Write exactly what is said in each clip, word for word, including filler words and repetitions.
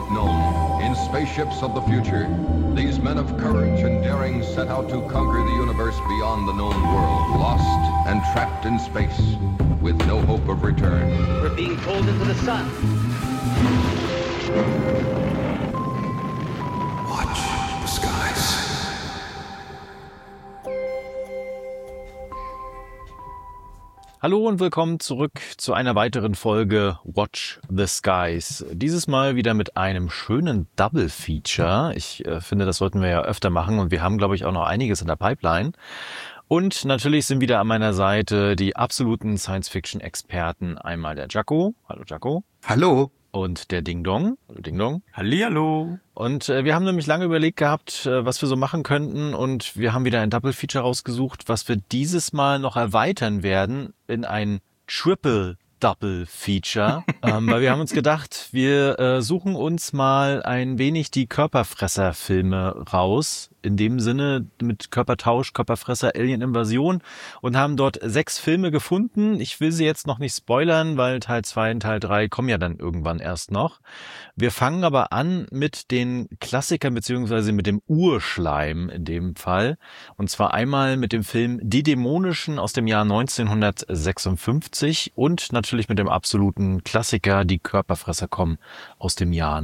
yet known, in spaceships of the future, these men of courage and daring set out to conquer the universe beyond the known world, lost and trapped in space, with no hope of return. We're being pulled into the sun. Watch the skies. Hallo und willkommen zurück zu einer weiteren Folge Watch the Skies. Dieses Mal wieder mit einem schönen Double Feature. Ich äh, finde, das sollten wir ja öfter machen und wir haben, glaube ich, auch noch einiges in der Pipeline. Und natürlich sind wieder an meiner Seite die absoluten Science-Fiction-Experten. Einmal der Jaco. Hallo Jaco. Hallo. Und der Ding Dong. Hallo Ding Dong. Hallihallo. Und äh, wir haben nämlich lange überlegt gehabt, äh, was wir so machen könnten, und wir haben wieder ein Double Feature rausgesucht, was wir dieses Mal noch erweitern werden in ein Triple Double Feature, ähm, weil wir haben uns gedacht, wir äh, suchen uns mal ein wenig die Körperfresser-Filme raus, in dem Sinne mit Körpertausch, Körperfresser, Alien-Invasion, und haben dort sechs Filme gefunden. Ich will sie jetzt noch nicht spoilern, weil Teil zwei und Teil drei kommen ja dann irgendwann erst noch. Wir fangen aber an mit den Klassikern beziehungsweise mit dem Urschleim in dem Fall, und zwar einmal mit dem Film Die Dämonischen aus dem Jahr neunzehnhundertsechsundfünfzig und natürlich mit dem absoluten Klassiker Die Körperfresser kommen aus dem Jahr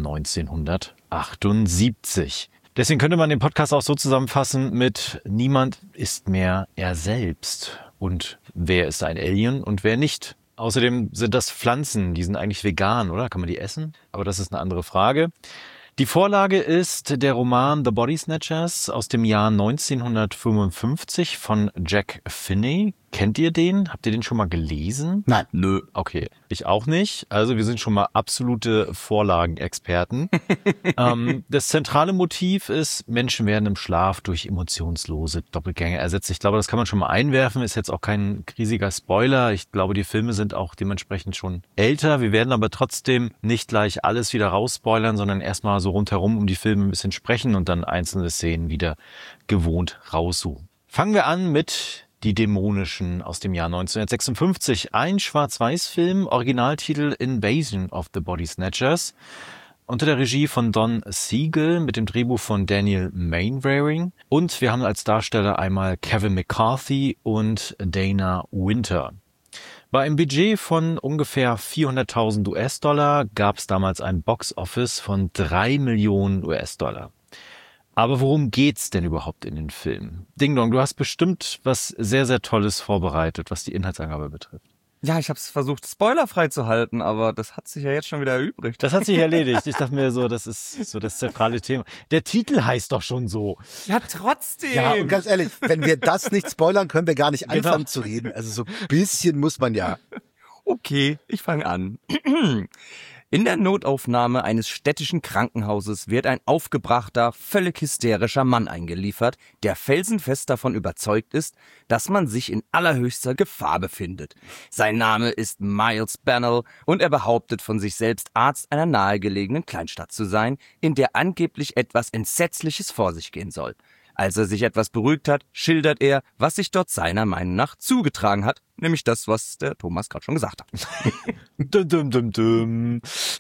neunzehnhundertachtundsiebzig. Deswegen könnte man den Podcast auch so zusammenfassen mit Niemand ist mehr er selbst. Und wer ist ein Alien und wer nicht? Außerdem sind das Pflanzen, die sind eigentlich vegan, oder? Kann man die essen? Aber das ist eine andere Frage. Die Vorlage ist der Roman The Body Snatchers aus dem Jahr neunzehnhundertfünfundfünfzig von Jack Finney. Kennt ihr den? Habt ihr den schon mal gelesen? Nein. Nö. Okay, ich auch nicht. Also wir sind schon mal absolute Vorlagenexperten. ähm, das zentrale Motiv ist, Menschen werden im Schlaf durch emotionslose Doppelgänger ersetzt. Ich glaube, das kann man schon mal einwerfen. Ist jetzt auch kein riesiger Spoiler. Ich glaube, die Filme sind auch dementsprechend schon älter. Wir werden aber trotzdem nicht gleich alles wieder rausspoilern, sondern erstmal so rundherum um die Filme ein bisschen sprechen und dann einzelne Szenen wieder gewohnt raussuchen. Fangen wir an mit Die Dämonischen aus dem Jahr neunzehnhundertsechsundfünfzig. Ein Schwarz-Weiß-Film, Originaltitel Invasion of the Body Snatchers, unter der Regie von Don Siegel mit dem Drehbuch von Daniel Mainwaring. Und wir haben als Darsteller einmal Kevin McCarthy und Dana Winter. Bei einem Budget von ungefähr vierhunderttausend U S-Dollar gab es damals ein Box-Office von drei Millionen U S-Dollar. Aber worum geht's denn überhaupt in den Film? Ding Dong, du hast bestimmt was sehr, sehr Tolles vorbereitet, was die Inhaltsangabe betrifft. Ja, ich habe es versucht, spoilerfrei zu halten, aber das hat sich ja jetzt schon wieder erübrigt. Das hat sich erledigt. Ich dachte mir so, das ist so das zentrale Thema. Der Titel heißt doch schon so. Ja, trotzdem. Ja, und ganz ehrlich, wenn wir das nicht spoilern, können wir gar nicht Genau. anfangen zu reden. Also so ein bisschen muss man ja. Okay, ich fange an. In der Notaufnahme eines städtischen Krankenhauses wird ein aufgebrachter, völlig hysterischer Mann eingeliefert, der felsenfest davon überzeugt ist, dass man sich in allerhöchster Gefahr befindet. Sein Name ist Miles Bennell und er behauptet von sich selbst, Arzt einer nahegelegenen Kleinstadt zu sein, in der angeblich etwas Entsetzliches vor sich gehen soll. Als er sich etwas beruhigt hat, schildert er, was sich dort seiner Meinung nach zugetragen hat, nämlich das, was der Thomas gerade schon gesagt hat. Dum, dum, dum, dum.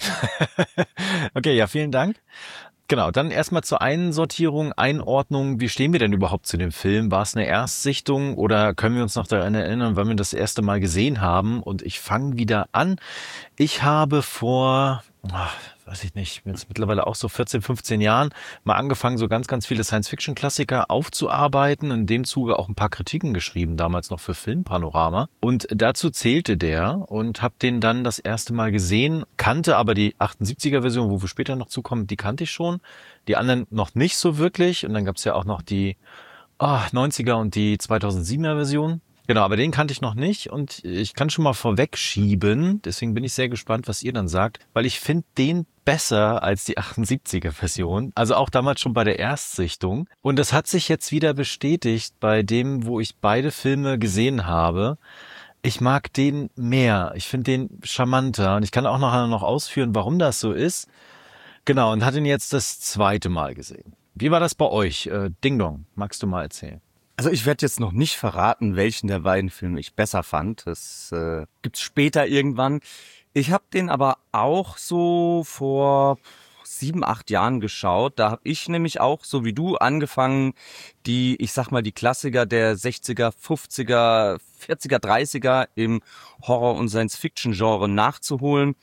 Okay, ja, vielen Dank. Genau, dann erstmal zur Einsortierung, Einordnung. Wie stehen wir denn überhaupt zu dem Film? War es eine Erstsichtung oder können wir uns noch daran erinnern, wann wir das erste Mal gesehen haben? Und ich fange wieder an. Ich habe vor, ach, weiß ich nicht, jetzt mittlerweile auch so vierzehn, fünfzehn Jahren mal angefangen, so ganz, ganz viele Science-Fiction-Klassiker aufzuarbeiten. In dem Zuge auch ein paar Kritiken geschrieben, damals noch für Filmpanorama. Und dazu zählte der und habe den dann das erste Mal gesehen, kannte aber die achtundsiebziger-Version, wo wir später noch zukommen, die kannte ich schon. Die anderen noch nicht so wirklich. Und dann gab es ja auch noch die oh, neunziger und die zweitausendsiebener-Version. Genau, aber den kannte ich noch nicht und ich kann schon mal vorwegschieben, deswegen bin ich sehr gespannt, was ihr dann sagt, weil ich finde den besser als die achtundsiebziger-Version, also auch damals schon bei der Erstsichtung. Und das hat sich jetzt wieder bestätigt bei dem, wo ich beide Filme gesehen habe. Ich mag den mehr, ich finde den charmanter und ich kann auch nachher noch ausführen, warum das so ist. Genau, und hatte ihn jetzt das zweite Mal gesehen. Wie war das bei euch? Äh, Ding Dong, magst du mal erzählen? Also ich werde jetzt noch nicht verraten, welchen der beiden Filme ich besser fand. Das äh, gibt's später irgendwann. Ich habe den aber auch so vor sieben, acht Jahren geschaut. Da habe ich nämlich auch, so wie du, angefangen, die, ich sag mal, die Klassiker der sechziger, fünfziger, vierziger, dreißiger im Horror- und Science-Fiction-Genre nachzuholen.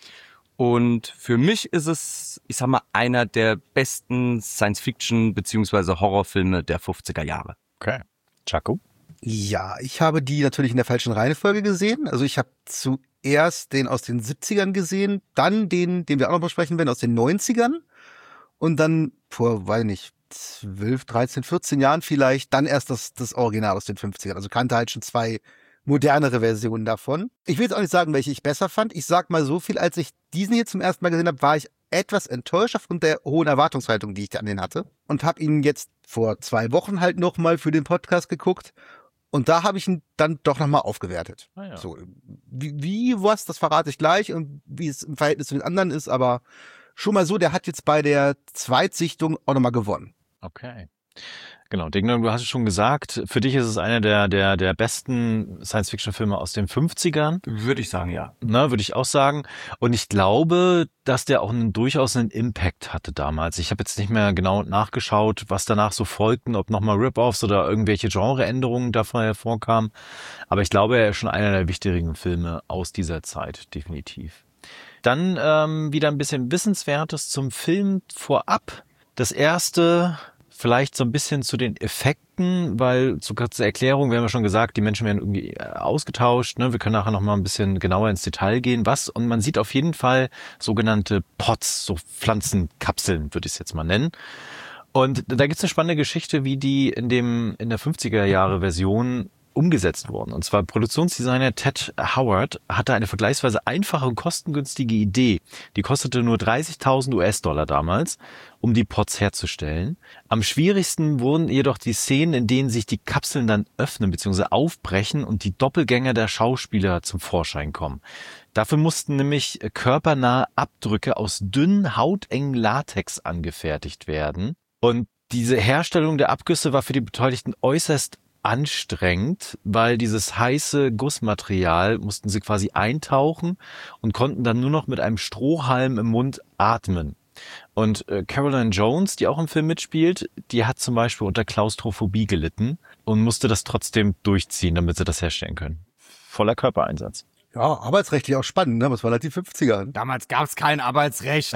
Und für mich ist es, ich sag mal, einer der besten Science-Fiction- bzw. Horrorfilme der fünfziger Jahre. Okay. Chaco? Ja, ich habe die natürlich in der falschen Reihenfolge gesehen. Also ich habe zuerst den aus den siebzigern gesehen, dann den, den wir auch noch besprechen werden, aus den neunzigern und dann vor, weiß nicht, zwölf, dreizehn, vierzehn Jahren vielleicht, dann erst das, das Original aus den fünfzigern. Also kannte halt schon zwei modernere Versionen davon. Ich will jetzt auch nicht sagen, welche ich besser fand. Ich sag mal so viel, als ich diesen hier zum ersten Mal gesehen habe, war ich etwas enttäuscht aufgrund der hohen Erwartungshaltung, die ich an den hatte. Und habe ihn jetzt vor zwei Wochen halt nochmal für den Podcast geguckt. Und da habe ich ihn dann doch nochmal aufgewertet. Ah ja. So, wie, wie, was, das verrate ich gleich und wie es im Verhältnis zu den anderen ist, aber schon mal so, der hat jetzt bei der Zweitsichtung auch nochmal gewonnen. Okay. Genau, Ding, du hast es schon gesagt, für dich ist es einer der, der, der besten Science-Fiction-Filme aus den fünfzigern. Würde ich sagen, ja. Ne, würde ich auch sagen. Und ich glaube, dass der auch einen, durchaus einen Impact hatte damals. Ich habe jetzt nicht mehr genau nachgeschaut, was danach so folgten, ob nochmal Rip-Offs oder irgendwelche Genreänderungen davon hervorkamen. Aber ich glaube, er ist schon einer der wichtigen Filme aus dieser Zeit, definitiv. Dann ähm, wieder ein bisschen Wissenswertes zum Film vorab. Das erste... Vielleicht so ein bisschen zu den Effekten, weil zur kurzen Erklärung, wir haben ja schon gesagt, die Menschen werden irgendwie ausgetauscht. Ne? Wir können nachher noch mal ein bisschen genauer ins Detail gehen. Was? Und man sieht auf jeden Fall sogenannte Pods, so Pflanzenkapseln, würde ich es jetzt mal nennen. Und da gibt's eine spannende Geschichte, wie die in dem in der fünfziger Jahre Version umgesetzt wurden. Und zwar Produktionsdesigner Ted Howard hatte eine vergleichsweise einfache und kostengünstige Idee. Die kostete nur dreißigtausend US-Dollar damals, um die Pods herzustellen. Am schwierigsten wurden jedoch die Szenen, in denen sich die Kapseln dann öffnen bzw. aufbrechen und die Doppelgänger der Schauspieler zum Vorschein kommen. Dafür mussten nämlich körpernahe Abdrücke aus dünnen, hautengen Latex angefertigt werden. Und diese Herstellung der Abgüsse war für die Beteiligten äußerst anstrengend, weil dieses heiße Gussmaterial mussten sie quasi eintauchen und konnten dann nur noch mit einem Strohhalm im Mund atmen. Und äh, Caroline Jones, die auch im Film mitspielt, die hat zum Beispiel unter Klaustrophobie gelitten und musste das trotzdem durchziehen, damit sie das herstellen können. Voller Körpereinsatz. Ja, arbeitsrechtlich auch spannend, ne? Was war halt die fünfziger? Damals gab es kein Arbeitsrecht.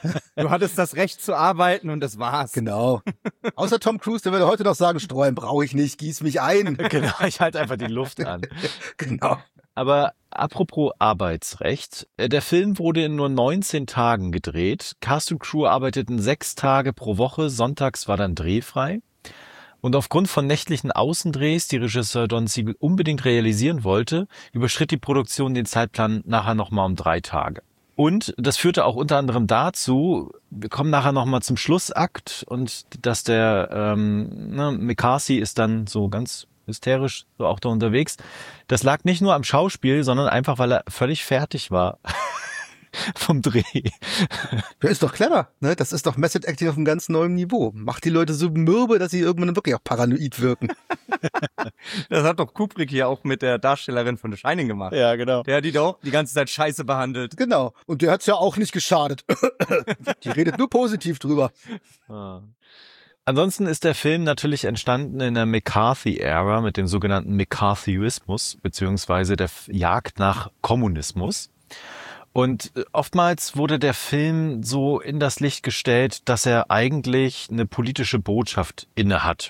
Du hattest das Recht zu arbeiten und das war's. Genau. Außer Tom Cruise, der würde heute noch sagen, Strohhalm brauche ich nicht, gieß mich ein. Genau, ich halte einfach die Luft an. Genau. Aber apropos Arbeitsrecht, der Film wurde in nur neunzehn Tagen gedreht. Cast und Crew arbeiteten sechs Tage pro Woche, sonntags war dann drehfrei. Und aufgrund von nächtlichen Außendrehs, die Regisseur Don Siegel unbedingt realisieren wollte, überschritt die Produktion den Zeitplan nachher nochmal um drei Tage. Und das führte auch unter anderem dazu, wir kommen nachher nochmal zum Schlussakt und dass der ähm, ne, McCarthy ist dann so ganz hysterisch so auch da unterwegs. Das lag nicht nur am Schauspiel, sondern einfach, weil er völlig fertig war vom Dreh. Der ist doch clever, ne? Das ist doch Method Acting auf einem ganz neuen Niveau. Macht die Leute so mürbe, dass sie irgendwann wirklich auch paranoid wirken. Das hat doch Kubrick hier auch mit der Darstellerin von The Shining gemacht. Ja, genau. Der hat die doch die ganze Zeit scheiße behandelt. Genau. Und der hat's ja auch nicht geschadet. Die redet nur positiv drüber. Ah. Ansonsten ist der Film natürlich entstanden in der McCarthy-Ära mit dem sogenannten McCarthyismus, beziehungsweise der Jagd nach Kommunismus. Und oftmals wurde der Film so in das Licht gestellt, dass er eigentlich eine politische Botschaft innehat.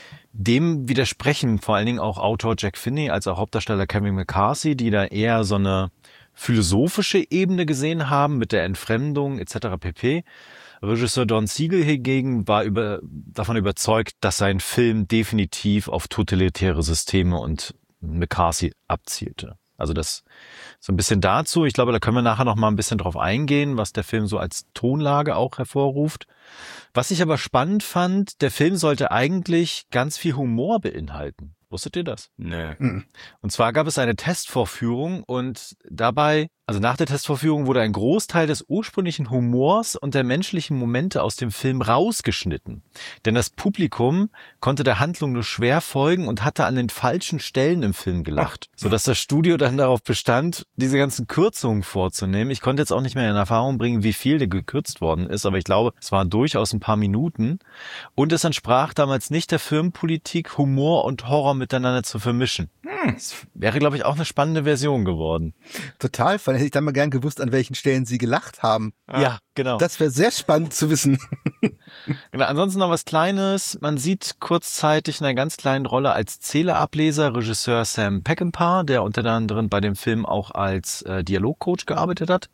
Dem widersprechen vor allen Dingen auch Autor Jack Finney als auch Hauptdarsteller Kevin McCarthy, die da eher so eine philosophische Ebene gesehen haben mit der Entfremdung et cetera pp. Regisseur Don Siegel hingegen war über, davon überzeugt, dass sein Film definitiv auf totalitäre Systeme und McCarthy abzielte. Also das so ein bisschen dazu. Ich glaube, da können wir nachher noch mal ein bisschen drauf eingehen, was der Film so als Tonlage auch hervorruft. Was ich aber spannend fand, der Film sollte eigentlich ganz viel Humor beinhalten. Wusstet ihr das? Nee. Und zwar gab es eine Testvorführung und dabei, also nach der Testvorführung wurde ein Großteil des ursprünglichen Humors und der menschlichen Momente aus dem Film rausgeschnitten. Denn das Publikum konnte der Handlung nur schwer folgen und hatte an den falschen Stellen im Film gelacht, sodass das Studio dann darauf bestand, diese ganzen Kürzungen vorzunehmen. Ich konnte jetzt auch nicht mehr in Erfahrung bringen, wie viel da gekürzt worden ist, aber ich glaube, es waren durchaus ein paar Minuten. Und es entsprach damals nicht der Filmpolitik, Humor und Horror miteinander zu vermischen. Hm. Das wäre, glaube ich, auch eine spannende Version geworden. Total, weil hätte ich dann mal gern gewusst, an welchen Stellen sie gelacht haben. Ja, genau. Das wäre sehr spannend zu wissen. Genau. Ansonsten noch was Kleines. Man sieht kurzzeitig in einer ganz kleinen Rolle als Zählerableser Regisseur Sam Peckinpah, der unter anderem bei dem Film auch als äh, Dialogcoach gearbeitet hat.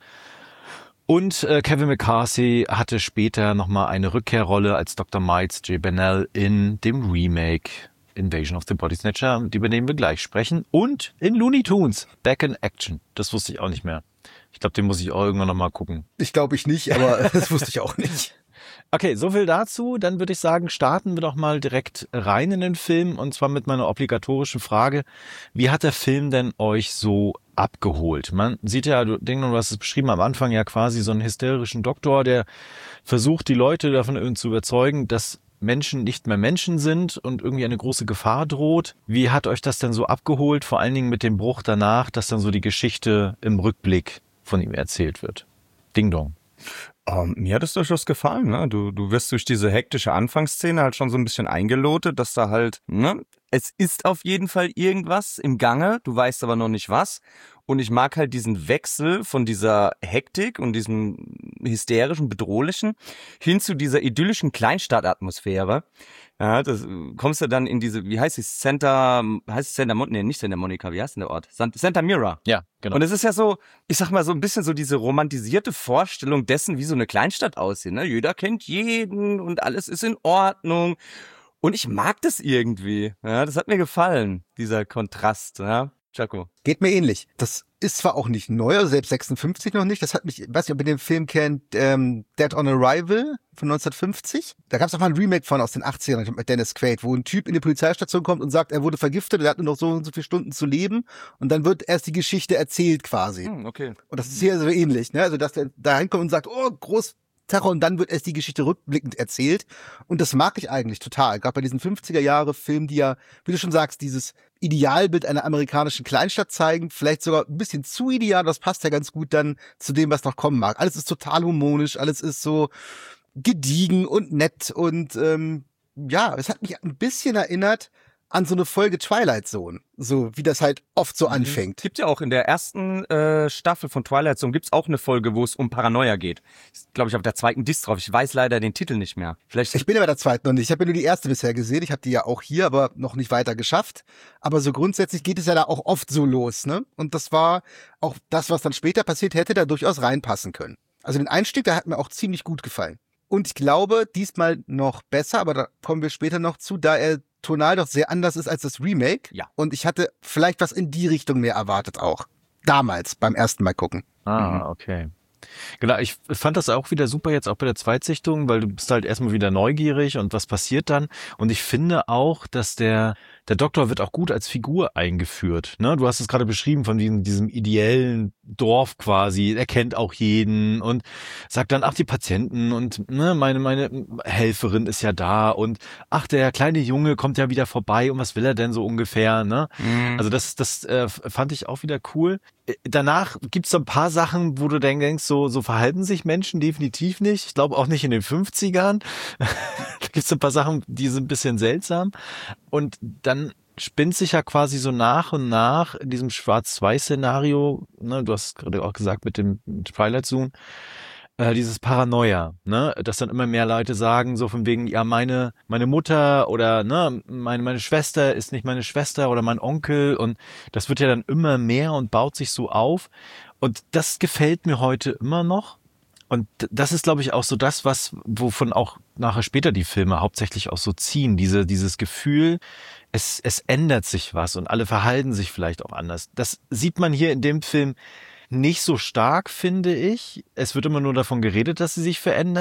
Und äh, Kevin McCarthy hatte später nochmal eine Rückkehrrolle als Doktor Miles J. Bennell in dem Remake Invasion of the Body Snatcher, über den wir gleich sprechen. Und in Looney Tunes, Back in Action. Das wusste ich auch nicht mehr. Ich glaube, den muss ich auch irgendwann nochmal gucken. Ich glaube ich nicht, aber das wusste ich auch nicht. Okay, so viel dazu. Dann würde ich sagen, starten wir doch mal direkt rein in den Film. Und zwar mit meiner obligatorischen Frage. Wie hat der Film denn euch so abgeholt? Man sieht ja, du, Ding, du hast es beschrieben, am Anfang ja quasi so einen hysterischen Doktor, der versucht, die Leute davon zu überzeugen, dass Menschen nicht mehr Menschen sind und irgendwie eine große Gefahr droht. Wie hat euch das denn so abgeholt? Vor allen Dingen mit dem Bruch danach, dass dann so die Geschichte im Rückblick von ihm erzählt wird. Ding Dong. Um, mir hat es durchaus gefallen, ne? Du, du wirst durch diese hektische Anfangsszene halt schon so ein bisschen eingelotet, dass da halt, ne? Es ist auf jeden Fall irgendwas im Gange, du weißt aber noch nicht was. Und ich mag halt diesen Wechsel von dieser Hektik und diesem hysterischen, bedrohlichen hin zu dieser idyllischen Kleinstadtatmosphäre. Ja, das kommst du dann in diese, wie heißt es, Santa, heißt es Santa Monica? Nee, nicht Santa Monica, wie heißt denn der Ort? Santa Mira. Ja, genau. Und es ist ja so, ich sag mal so ein bisschen so diese romantisierte Vorstellung dessen, wie so eine Kleinstadt aussieht, ne? Jeder kennt jeden und alles ist in Ordnung. Und ich mag das irgendwie. Ja, das hat mir gefallen, dieser Kontrast, ja. Chaco. Geht mir ähnlich. Das ist zwar auch nicht neu, also selbst sechsundfünfzig noch nicht. Das hat mich, ich weiß nicht, ob ihr den Film kennt, ähm, Dead on Arrival von neunzehnhundertfünfzig. Da gab es auch mal ein Remake von aus den achtzigern mit Dennis Quaid, wo ein Typ in die Polizeistation kommt und sagt, er wurde vergiftet, er hat nur noch so und so viele Stunden zu leben und dann wird erst die Geschichte erzählt quasi. Hm, okay. Und das ist hier so ähnlich, ne? Also dass der da hinkommt und sagt, oh, groß Terror und dann wird erst die Geschichte rückblickend erzählt. Und das mag ich eigentlich total. Gerade bei diesen fünfziger-Jahre-Filmen, die ja, wie du schon sagst, dieses Idealbild einer amerikanischen Kleinstadt zeigen, vielleicht sogar ein bisschen zu ideal, das passt ja ganz gut dann zu dem, was noch kommen mag. Alles ist total harmonisch, alles ist so gediegen und nett und ähm, ja, es hat mich ein bisschen erinnert an so eine Folge Twilight Zone, so wie das halt oft so anfängt. Gibt ja auch in der ersten äh, Staffel von Twilight Zone gibt's auch eine Folge, wo es um Paranoia geht. Glaube ich auf der zweiten Disc drauf. Ich weiß leider den Titel nicht mehr. Vielleicht. Ich bin ja bei der zweiten noch nicht. Ich habe ja nur die erste bisher gesehen. Ich habe die ja auch hier, aber noch nicht weiter geschafft. Aber so grundsätzlich geht es ja da auch oft so los, ne? Und das war auch das, was dann später passiert, hätte da durchaus reinpassen können. Also den Einstieg, der hat mir auch ziemlich gut gefallen. Und ich glaube, diesmal noch besser, aber da kommen wir später noch zu, da er tonal doch sehr anders ist als das Remake. Ja. Und ich hatte vielleicht was in die Richtung mehr erwartet auch. Damals, beim ersten Mal gucken. Ah, okay. Genau, ich fand das auch wieder super jetzt auch bei der Zweitsichtung, weil du bist halt erstmal wieder neugierig und was passiert dann. Und ich finde auch, dass der der Doktor wird auch gut als Figur eingeführt. Ne? Du hast es gerade beschrieben von diesem, diesem ideellen Dorf quasi. Er kennt auch jeden und sagt dann, ach, die Patienten und ne, meine meine Helferin ist ja da und ach, der kleine Junge kommt ja wieder vorbei und was will er denn so ungefähr? Ne? Mhm. Also das das äh, fand ich auch wieder cool. Danach gibt's so ein paar Sachen, wo du denkst, so so verhalten sich Menschen definitiv nicht. Ich glaube auch nicht in den fünfzigern. Da gibt's ein paar Sachen, die sind ein bisschen seltsam. Und dann spinnt sich ja quasi so nach und nach in diesem Schwarz-Weiß-Szenario, ne, du hast gerade auch gesagt mit dem Twilight Zone, äh, dieses Paranoia, ne, dass dann immer mehr Leute sagen, so von wegen, ja, meine meine Mutter oder ne, meine meine Schwester ist nicht meine Schwester oder mein Onkel und das wird ja dann immer mehr und baut sich so auf und das gefällt mir heute immer noch. Und das ist, glaube ich, auch so das, was, wovon auch nachher später die Filme hauptsächlich auch so ziehen. Diese, dieses Gefühl, es, es ändert sich was und alle verhalten sich vielleicht auch anders. Das sieht man hier in dem Film nicht so stark, finde ich. Es wird immer nur davon geredet, dass sie sich verändern.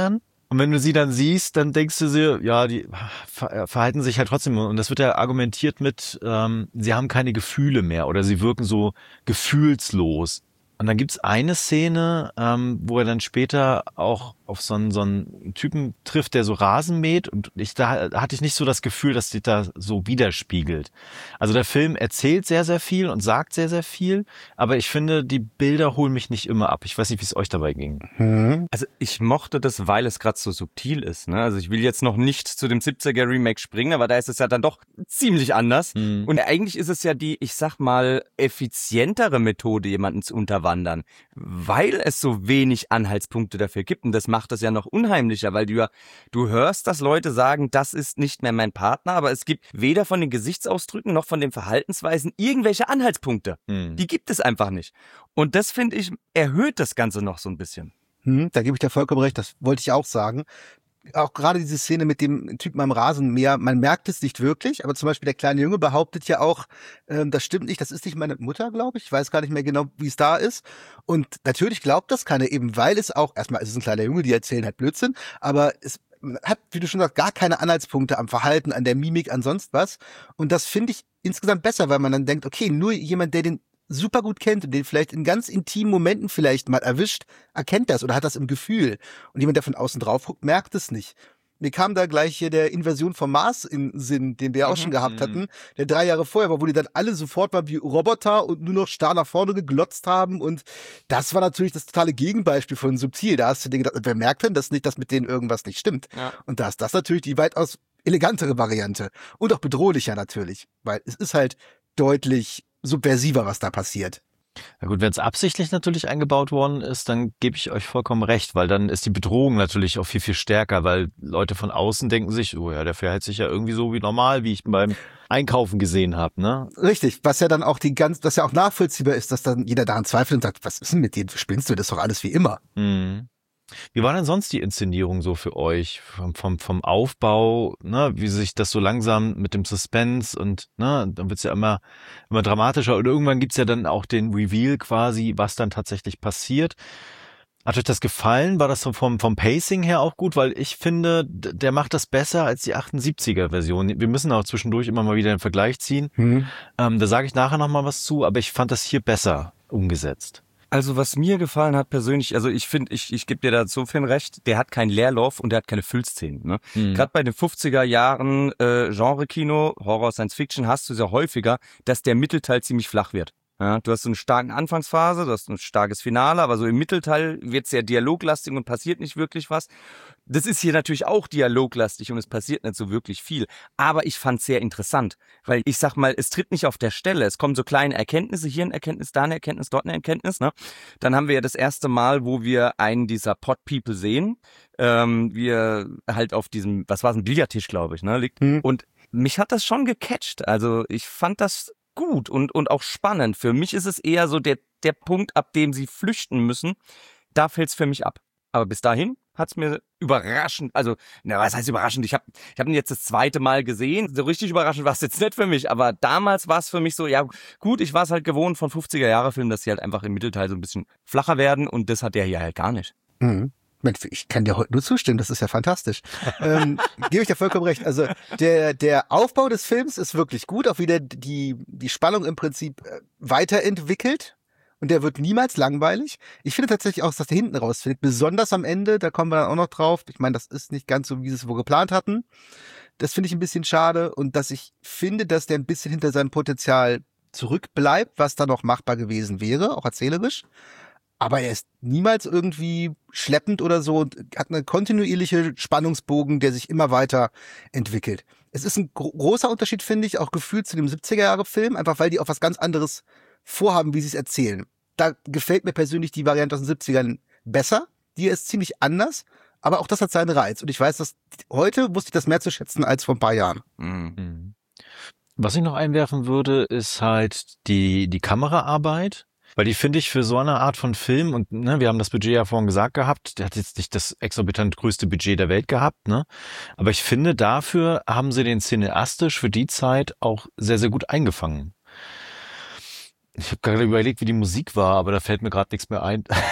Und wenn du sie dann siehst, dann denkst du sie, ja, die ver- verhalten sich halt trotzdem. Und das wird ja argumentiert mit, ähm, sie haben keine Gefühle mehr oder sie wirken so gefühlslos. Und dann gibt's eine Szene, ähm, wo er dann später auch auf so einen, so einen Typen trifft, der so Rasen mäht. Und ich, da hatte ich nicht so das Gefühl, dass sich da so widerspiegelt. Also der Film erzählt sehr, sehr viel und sagt sehr, sehr viel. Aber ich finde, die Bilder holen mich nicht immer ab. Ich weiß nicht, wie es euch dabei ging. Hm. Also ich mochte das, weil es gerade so subtil ist. Ne? Also ich will jetzt noch nicht zu dem siebziger Remake springen, aber da ist es ja dann doch ziemlich anders. Mhm. Und eigentlich ist es ja die, ich sag mal, effizientere Methode, jemanden zu unterwandern, weil es so wenig Anhaltspunkte dafür gibt. Und das macht es ja noch unheimlicher, weil du ja, du hörst, dass Leute sagen, das ist nicht mehr mein Partner, aber es gibt weder von den Gesichtsausdrücken noch von den Verhaltensweisen irgendwelche Anhaltspunkte. Mhm. Die gibt es einfach nicht. Und das, finde ich, erhöht das Ganze noch so ein bisschen. Hm, da gebe ich dir vollkommen recht, das wollte ich auch sagen. Auch gerade diese Szene mit dem Typen am Rasenmäher, man merkt es nicht wirklich, aber zum Beispiel der kleine Junge behauptet ja auch, ähm, das stimmt nicht, das ist nicht meine Mutter, glaube ich. Ich weiß gar nicht mehr genau, wie es da ist. Und natürlich glaubt das keiner, eben weil es auch, erstmal ist es ein kleiner Junge, die erzählen halt Blödsinn, aber es hat, wie du schon sagst, gar keine Anhaltspunkte am Verhalten, an der Mimik, an sonst was. Und das finde ich insgesamt besser, weil man dann denkt, okay, nur jemand, der den super gut kennt und den vielleicht in ganz intimen Momenten vielleicht mal erwischt, erkennt das oder hat das im Gefühl. Und jemand, der von außen drauf guckt, merkt es nicht. Mir kam da gleich hier der Invasion vom Mars in Sinn, den wir auch schon gehabt hatten, der drei Jahre vorher war, wo die dann alle sofort mal wie Roboter und nur noch starr nach vorne geglotzt haben. Und das war natürlich das totale Gegenbeispiel von Subtil. Da hast du dir gedacht, wer merkt denn das nicht, dass mit denen irgendwas nicht stimmt? Ja. Und da ist das natürlich die weitaus elegantere Variante. Und auch bedrohlicher natürlich, weil es ist halt deutlich subversiver, was da passiert. Na gut, wenn es absichtlich natürlich eingebaut worden ist, dann gebe ich euch vollkommen recht, weil dann ist die Bedrohung natürlich auch viel, viel stärker, weil Leute von außen denken sich, oh ja, der verhält sich ja irgendwie so wie normal, wie ich ihn beim Einkaufen gesehen habe, ne? Richtig, was ja dann auch die ganz, was ja auch nachvollziehbar ist, dass dann jeder daran zweifelt und sagt, was ist denn mit dir, spinnst du, das ist doch alles wie immer. Mhm. Wie war denn sonst die Inszenierung so für euch? Vom, vom, vom Aufbau, ne, wie sich das so langsam mit dem Suspense und, ne, dann wird's ja immer, immer dramatischer und irgendwann gibt's ja dann auch den Reveal quasi, was dann tatsächlich passiert. Hat euch das gefallen? War das so vom, vom Pacing her auch gut? Weil ich finde, d- der macht das besser als die achtundsiebziger Version. Wir müssen auch zwischendurch immer mal wieder einen Vergleich ziehen. Hm. Ähm, da sage ich nachher nochmal was zu, aber ich fand das hier besser umgesetzt. Also was mir gefallen hat persönlich, also ich finde, ich, ich gebe dir da so viel recht, der hat keinen Leerlauf und der hat keine Füllszenen. Ne? Mhm. Gerade bei den fünfziger Jahren äh, Genre-Kino, Horror, Science-Fiction hast du sehr häufiger, dass der Mittelteil ziemlich flach wird. Ja, du hast so eine starke Anfangsphase, du hast ein starkes Finale, aber so im Mittelteil wird es sehr dialoglastig und passiert nicht wirklich was. Das ist hier natürlich auch dialoglastig und es passiert nicht so wirklich viel. Aber ich fand es sehr interessant, weil ich sag mal, es tritt nicht auf der Stelle. Es kommen so kleine Erkenntnisse, hier eine Erkenntnis, da eine Erkenntnis, dort eine Erkenntnis. Ne? Dann haben wir ja das erste Mal, wo wir einen dieser Pot-People sehen, ähm, wie er halt auf diesem, was war es, ein Billardtisch, glaube ich, ne, liegt. Hm. Und mich hat das schon gecatcht. Also ich fand das gut und, und auch spannend. Für mich ist es eher so der, der Punkt, ab dem sie flüchten müssen. Da fällt es für mich ab. Aber bis dahin hat's mir überraschend, also, na, was heißt überraschend? Ich habe ich hab ihn jetzt das zweite Mal gesehen. So richtig überraschend war es jetzt nicht für mich, aber damals war es für mich so, ja gut, ich war es halt gewohnt von fünfziger-Jahre-Filmen, dass sie halt einfach im Mittelteil so ein bisschen flacher werden und das hat der hier halt gar nicht. Mhm. Mensch, ich kann dir heute nur zustimmen, das ist ja fantastisch. ähm, gebe ich dir vollkommen recht. Also der der Aufbau des Films ist wirklich gut, auch wieder die die Spannung im Prinzip äh, weiterentwickelt und der wird niemals langweilig. Ich finde tatsächlich auch, dass der hinten rausfindet, besonders am Ende, da kommen wir dann auch noch drauf. Ich meine, das ist nicht ganz so, wie sie es wohl geplant hatten. Das finde ich ein bisschen schade und dass ich finde, dass der ein bisschen hinter seinem Potenzial zurückbleibt, was da noch machbar gewesen wäre, auch erzählerisch. Aber er ist niemals irgendwie schleppend oder so und hat einen kontinuierlichen Spannungsbogen, der sich immer weiter entwickelt. Es ist ein gro- großer Unterschied, finde ich, auch gefühlt zu dem siebziger-Jahre-Film, einfach weil die auch was ganz anderes vorhaben, wie sie es erzählen. Da gefällt mir persönlich die Variante aus den siebzigern besser. Die ist ziemlich anders, aber auch das hat seinen Reiz. Und ich weiß, dass heute wusste ich das mehr zu schätzen als vor ein paar Jahren. Mhm. Was ich noch einwerfen würde, ist halt die, die Kameraarbeit. Weil die finde ich für so eine Art von Film, und ne, wir haben das Budget ja vorhin gesagt gehabt, der hat jetzt nicht das exorbitant größte Budget der Welt gehabt, ne? Aber ich finde, dafür haben sie den cineastisch für die Zeit auch sehr, sehr gut eingefangen. Ich habe gerade überlegt, wie die Musik war, aber da fällt mir gerade nichts mehr ein.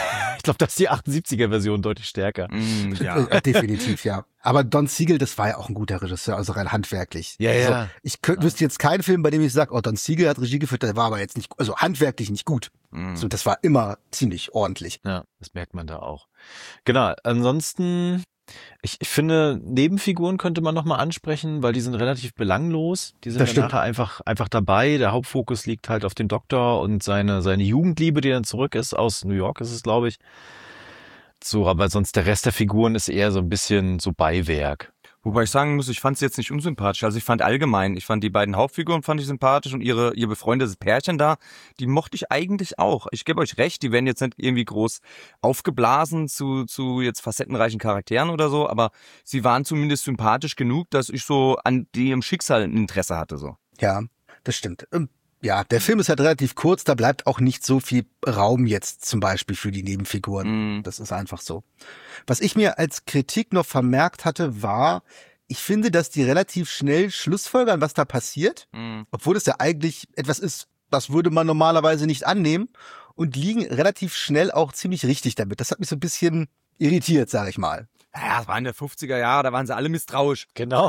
glaube, das ist die achtundsiebziger-Version deutlich stärker. Mm, ja. Äh, Definitiv, ja. Aber Don Siegel, das war ja auch ein guter Regisseur, also rein handwerklich. Ja, also, ja. Ich könnt, wüsste jetzt keinen Film, bei dem ich sage, oh, Don Siegel hat Regie geführt, der war aber jetzt nicht, also handwerklich nicht gut. Mm. So, das war immer ziemlich ordentlich. Ja, das merkt man da auch. Genau, ansonsten, ich, ich finde, Nebenfiguren könnte man nochmal ansprechen, weil die sind relativ belanglos. Die sind Das dann stimmt. nachher einfach, einfach dabei. Der Hauptfokus liegt halt auf dem Doktor und seine, seine Jugendliebe, die dann zurück ist. Aus New York ist es, glaube ich. So, aber sonst der Rest der Figuren ist eher so ein bisschen so Beiwerk. Wobei ich sagen muss, ich fand es jetzt nicht unsympathisch. Also ich fand allgemein, ich fand die beiden Hauptfiguren fand ich sympathisch und ihre ihr befreundetes Pärchen da, die mochte ich eigentlich auch. Ich gebe euch recht, die werden jetzt nicht irgendwie groß aufgeblasen zu zu jetzt facettenreichen Charakteren oder so, aber sie waren zumindest sympathisch genug, dass ich so an ihrem Schicksal ein Interesse hatte so. Ja, das stimmt. Ähm, Ja, der Film ist halt relativ kurz, da bleibt auch nicht so viel Raum jetzt zum Beispiel für die Nebenfiguren. Mm. Das ist einfach so. Was ich mir als Kritik noch vermerkt hatte, war, ich finde, dass die relativ schnell schlussfolgern, was da passiert, Mm. obwohl es ja eigentlich etwas ist, das würde man normalerweise nicht annehmen und liegen relativ schnell auch ziemlich richtig damit. Das hat mich so ein bisschen irritiert, sag ich mal. Ja, das war in der fünfziger Jahre, da waren sie alle misstrauisch. Genau.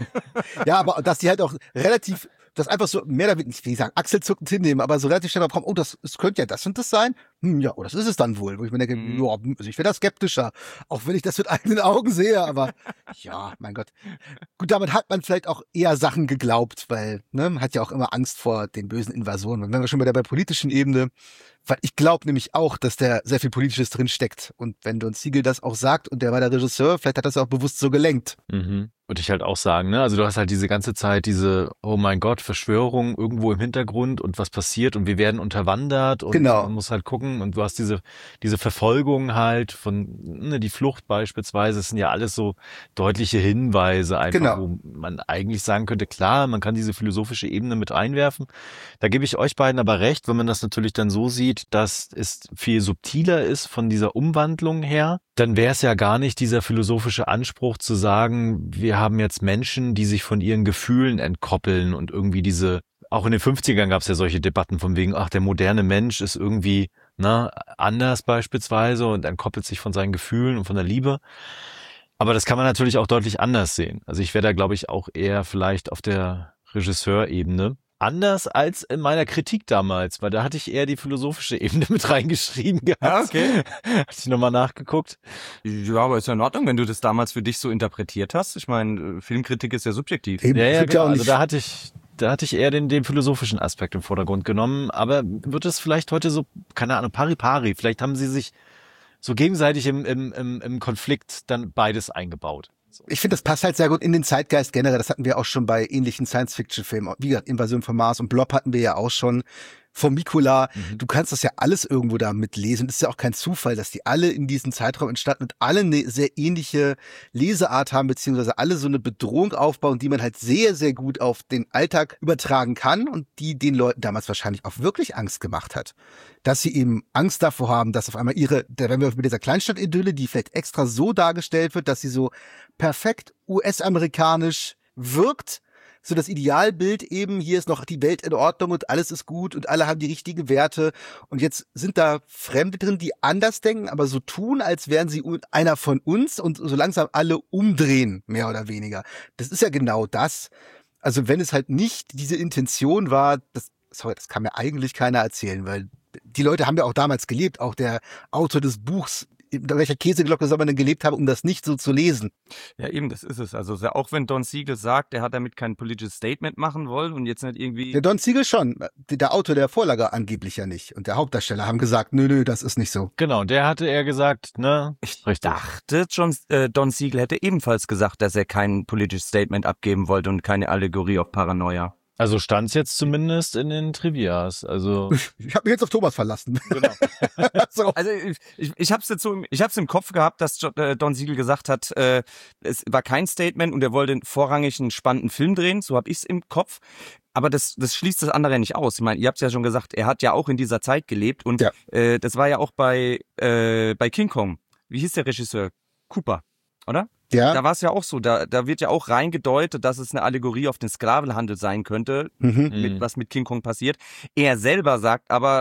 Ja, aber dass die halt auch relativ, das einfach so mehr oder weniger, nicht wie gesagt, achselzuckend hinnehmen, aber so relativ schnell drauf kommen, oh, das, das könnte ja das und das sein. Hm, ja, oh, das ist es dann wohl. Wo ich mir denke, Mhm. ja, also ich wäre da skeptischer, auch wenn ich das mit eigenen Augen sehe, aber ja, mein Gott. Gut, damit hat man vielleicht auch eher Sachen geglaubt, weil ne, man hat ja auch immer Angst vor den bösen Invasionen. Und wenn wir schon bei der bei politischen Ebene, weil ich glaube nämlich auch, dass da sehr viel Politisches drin steckt. Und wenn Don Siegel das auch sagt und der war der Regisseur, vielleicht hat er das auch bewusst so gelenkt. Mhm. Würde ich halt auch sagen, ne? Also du hast halt diese ganze Zeit diese, oh mein Gott, Verschwörung irgendwo im Hintergrund und was passiert und wir werden unterwandert und Genau. man muss halt gucken und du hast diese, diese Verfolgung halt von, ne, die Flucht beispielsweise, das sind ja alles so deutliche Hinweise einfach, Genau. wo man eigentlich sagen könnte, klar, man kann diese philosophische Ebene mit einwerfen. Da gebe ich euch beiden aber recht, wenn man das natürlich dann so sieht, dass es viel subtiler ist von dieser Umwandlung her, dann wäre es ja gar nicht dieser philosophische Anspruch zu sagen, wir haben jetzt Menschen, die sich von ihren Gefühlen entkoppeln und irgendwie diese, auch in den fünfzigern gab es ja solche Debatten von wegen, ach, der moderne Mensch ist irgendwie ne, anders beispielsweise und entkoppelt sich von seinen Gefühlen und von der Liebe. Aber das kann man natürlich auch deutlich anders sehen. Also ich wäre da, glaube ich, auch eher vielleicht auf der Regisseurebene. Anders als in meiner Kritik damals, weil da hatte ich eher die philosophische Ebene mit reingeschrieben gehabt. Ja, okay. Hatte ich nochmal nachgeguckt. Ja, aber ist ja in Ordnung, wenn du das damals für dich so interpretiert hast. Ich meine, Filmkritik ist ja subjektiv. Eben, Ja, ja, wird genau. auch Also nicht- da hatte ich, da hatte ich eher den, den philosophischen Aspekt im Vordergrund genommen. Aber wird es vielleicht heute so, keine Ahnung, pari pari. Vielleicht haben sie sich so gegenseitig im, im, im, im Konflikt dann beides eingebaut. So. Ich finde, das passt halt sehr gut in den Zeitgeist generell. Das hatten wir auch schon bei ähnlichen Science-Fiction-Filmen. Wie gesagt, Invasion von Mars und Blob hatten wir ja auch schon. Formicula, Mhm. du kannst das ja alles irgendwo da mitlesen. Es ist ja auch kein Zufall, dass die alle in diesem Zeitraum entstanden und alle eine sehr ähnliche Leseart haben, beziehungsweise alle so eine Bedrohung aufbauen, die man halt sehr, sehr gut auf den Alltag übertragen kann und die den Leuten damals wahrscheinlich auch wirklich Angst gemacht hat. Dass sie eben Angst davor haben, dass auf einmal ihre, da wenn wir mit dieser Kleinstadt-Idylle, die vielleicht extra so dargestellt wird, dass sie so perfekt U S-amerikanisch wirkt, so das Idealbild eben, hier ist noch die Welt in Ordnung und alles ist gut und alle haben die richtigen Werte und jetzt sind da Fremde drin, die anders denken, aber so tun, als wären sie un- einer von uns und so langsam alle umdrehen, mehr oder weniger. Das ist ja genau das. Also wenn es halt nicht diese Intention war, das, sorry, das kann mir eigentlich keiner erzählen, weil die Leute haben ja auch damals gelebt, auch der Autor des Buchs, in welcher Käseglocke soll man denn gelebt haben, um das nicht so zu lesen? Ja, eben, das ist es. Also ja, auch wenn Don Siegel sagt, er hat damit kein politisches Statement machen wollen und jetzt nicht irgendwie... Der Don Siegel schon, der Autor der Vorlage angeblich ja nicht. Und der Hauptdarsteller haben gesagt, nö, nö, das ist nicht so. Genau, der hatte eher gesagt, ne? Ich Richtig. dachte, John, äh, Don Siegel hätte ebenfalls gesagt, dass er kein politisches Statement abgeben wollte und keine Allegorie auf Paranoia. Also stand's jetzt zumindest in den Trivias. Also Ich habe mich jetzt auf Thomas verlassen. genau. so. Also ich, ich, ich habe es jetzt so, im, ich habe es im Kopf gehabt, dass Jo- äh, Don Siegel gesagt hat, äh, es war kein Statement und er wollte vorrangig einen spannenden Film drehen. So habe ich es im Kopf. Aber das, das schließt das andere nicht aus. Ich meine, ihr habt ja schon gesagt, er hat ja auch in dieser Zeit gelebt und Ja. äh, das war ja auch bei äh, bei King Kong. Wie hieß der Regisseur? Cooper, oder? Ja. Da war es ja auch so, da, da wird ja auch reingedeutet, dass es eine Allegorie auf den Sklavenhandel sein könnte, Mhm. mit, was mit King Kong passiert. Er selber sagt aber,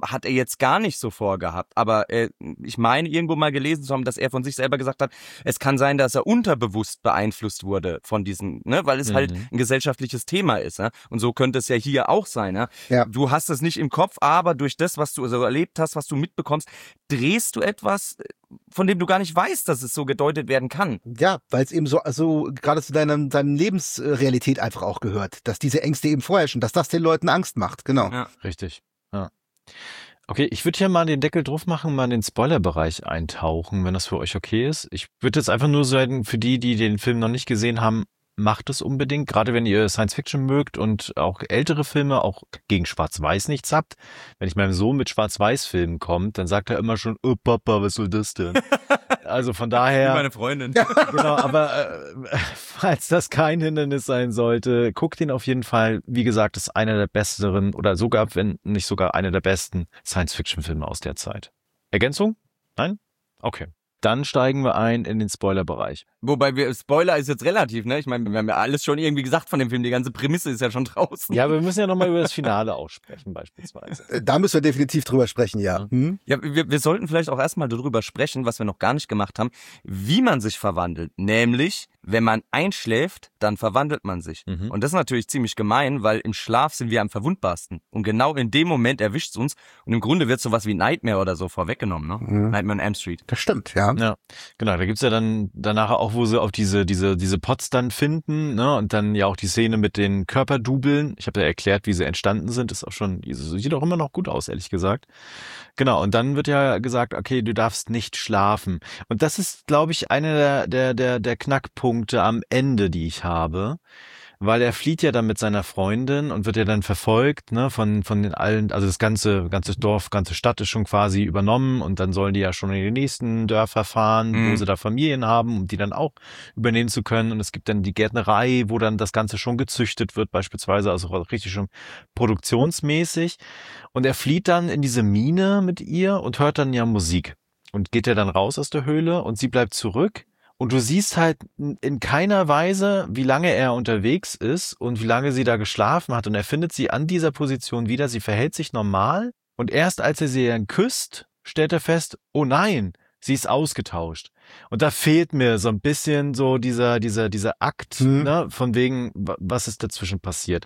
hat er jetzt gar nicht so vorgehabt. Aber äh, ich meine, irgendwo mal gelesen zu haben, dass er von sich selber gesagt hat, es kann sein, dass er unterbewusst beeinflusst wurde von diesen, ne, weil es Mhm. halt ein gesellschaftliches Thema ist. Ne? Und so könnte es ja hier auch sein. Ne? Ja. Du hast es nicht im Kopf, aber durch das, was du so erlebt hast, was du mitbekommst, drehst du etwas, von dem du gar nicht weißt, dass es so gedeutet werden kann. Ja, weil es eben so, so gerade zu deiner, deiner Lebensrealität einfach auch gehört, dass diese Ängste eben vorherrschen, dass das den Leuten Angst macht, genau. Ja. Richtig. Ja. Okay, ich würde hier mal den Deckel drauf machen, mal in den Spoilerbereich eintauchen, wenn das für euch okay ist. Ich würde jetzt einfach nur sagen, für die, die den Film noch nicht gesehen haben, macht es unbedingt, gerade wenn ihr Science-Fiction mögt und auch ältere Filme, auch gegen Schwarz-Weiß nichts habt. Wenn ich meinem Sohn mit Schwarz-Weiß-Filmen kommt, dann sagt er immer schon, oh Papa, was soll das denn? Also von daher... Wie meine Freundin. Genau, aber äh, falls das kein Hindernis sein sollte, guckt ihn auf jeden Fall. Wie gesagt, ist einer der besseren oder sogar, wenn nicht sogar einer der besten Science-Fiction-Filme aus der Zeit. Ergänzung? Nein? Okay. Dann steigen wir ein in den Spoilerbereich. Wobei wir, Spoiler ist jetzt relativ, ne? Ich meine, wir haben ja alles schon irgendwie gesagt von dem Film. Die ganze Prämisse ist ja schon draußen. Ja, aber wir müssen ja nochmal über das Finale aussprechen, beispielsweise. Äh, Da müssen wir definitiv drüber sprechen, ja. Hm? Ja, wir, wir sollten vielleicht auch erstmal darüber sprechen, was wir noch gar nicht gemacht haben, wie man sich verwandelt. Nämlich, wenn man einschläft, dann verwandelt man sich. Mhm. Und das ist natürlich ziemlich gemein, weil im Schlaf sind wir am verwundbarsten. Und genau in dem Moment erwischt es uns. Und im Grunde wird sowas wie Nightmare oder so vorweggenommen, ne? Mhm. Nightmare on Elm Street. Das stimmt, ja. Ja, genau, da gibt's ja dann danach auch, wo sie auf diese diese diese Pots dann finden, ne, und dann ja auch die Szene mit den Körperdubeln. Ich habe ja erklärt, wie sie entstanden sind, ist auch schon, sieht auch immer noch gut aus, ehrlich gesagt. Genau, und dann wird ja gesagt, okay, du darfst nicht schlafen. Und das ist, glaube ich, einer der der der der Knackpunkte am Ende, die ich habe. Weil er flieht ja dann mit seiner Freundin und wird ja dann verfolgt, ne, von von den allen, also das ganze ganze Dorf, ganze Stadt ist schon quasi übernommen und dann sollen die ja schon in die nächsten Dörfer fahren, Mhm. wo sie da Familien haben, um die dann auch übernehmen zu können. Und es gibt dann die Gärtnerei, wo dann das Ganze schon gezüchtet wird, beispielsweise, also richtig schon produktionsmäßig. Und er flieht dann in diese Mine mit ihr und hört dann ja Musik und geht ja dann raus aus der Höhle und sie bleibt zurück. Und du siehst halt in keiner Weise, wie lange er unterwegs ist und wie lange sie da geschlafen hat. Und er findet sie an dieser Position wieder. Sie verhält sich normal. Und erst als er sie dann küsst, stellt er fest, oh nein, sie ist ausgetauscht. Und da fehlt mir so ein bisschen so dieser, dieser, dieser Akt, Mhm. ne, von wegen, wa- was ist dazwischen passiert.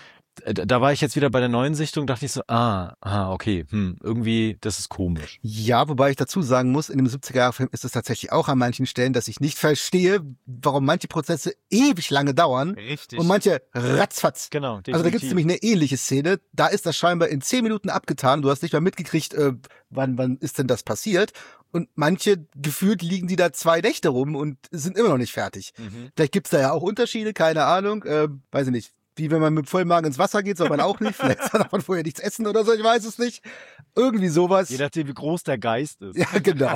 Da da war ich jetzt wieder bei der neuen Sichtung, dachte ich so, ah, ah, okay, hm, irgendwie, das ist komisch. Ja, wobei ich dazu sagen muss, in dem siebziger-Jahre-Film ist es tatsächlich auch an manchen Stellen, dass ich nicht verstehe, warum manche Prozesse ewig lange dauern Richtig. und manche ratzfatz. Genau, Also da gibt es nämlich eine ähnliche Szene, da ist das scheinbar in zehn Minuten abgetan, du hast nicht mal mitgekriegt, äh, wann, wann ist denn das passiert, und manche, gefühlt liegen die da zwei Nächte rum und sind immer noch nicht fertig. Mhm. Vielleicht gibt's da ja auch Unterschiede, keine Ahnung, äh, weiß ich nicht. Wie wenn man mit vollem Magen ins Wasser geht, soll man auch nicht. Vielleicht darf man vorher nichts essen oder so, ich weiß es nicht. Irgendwie sowas. Je nachdem, wie groß der Geist ist. Ja, genau.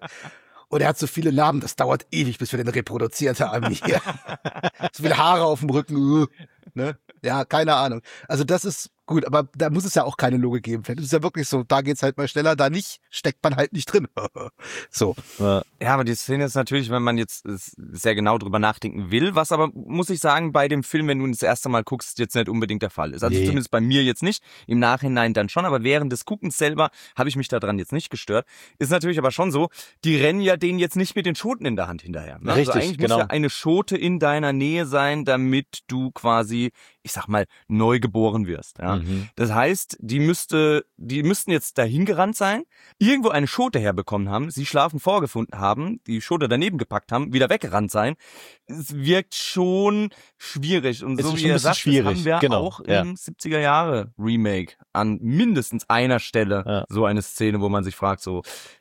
Und er hat so viele Narben, das dauert ewig, bis wir den reproduziert haben hier. So viele Haare auf dem Rücken. uh, Ne? Ja, keine Ahnung. Also das ist gut, aber da muss es ja auch keine Logik geben. Das ist ja wirklich so, da geht's halt mal schneller, da nicht, steckt man halt nicht drin. So. Ja. Ja, aber die Szene ist natürlich, wenn man jetzt sehr genau drüber nachdenken will, was aber, muss ich sagen, bei dem Film, wenn du ihn das erste Mal guckst, jetzt nicht unbedingt der Fall ist. Also Nee. zumindest bei mir jetzt nicht, im Nachhinein dann schon, aber während des Guckens selber habe ich mich daran jetzt nicht gestört. Ist natürlich aber schon so, die rennen ja denen jetzt nicht mit den Schoten in der Hand hinterher. Ne? Richtig, also eigentlich genau. muss ja eine Schote in deiner Nähe sein, damit du quasi, ich sag mal, neu geboren wirst. Ja? Mhm. Das heißt, die müsste, die müssten jetzt dahin gerannt sein, irgendwo eine Schote herbekommen haben, sie schlafen vorgefunden haben, die Schote daneben gepackt haben, wieder weggerannt sein. Es wirkt schon schwierig. Und Es so ist wie schon ein ihr bisschen sagt, das schwierig, haben wir genau, auch ja. im siebziger Jahre Remake an mindestens einer Stelle Ja. so eine Szene, wo man sich fragt so,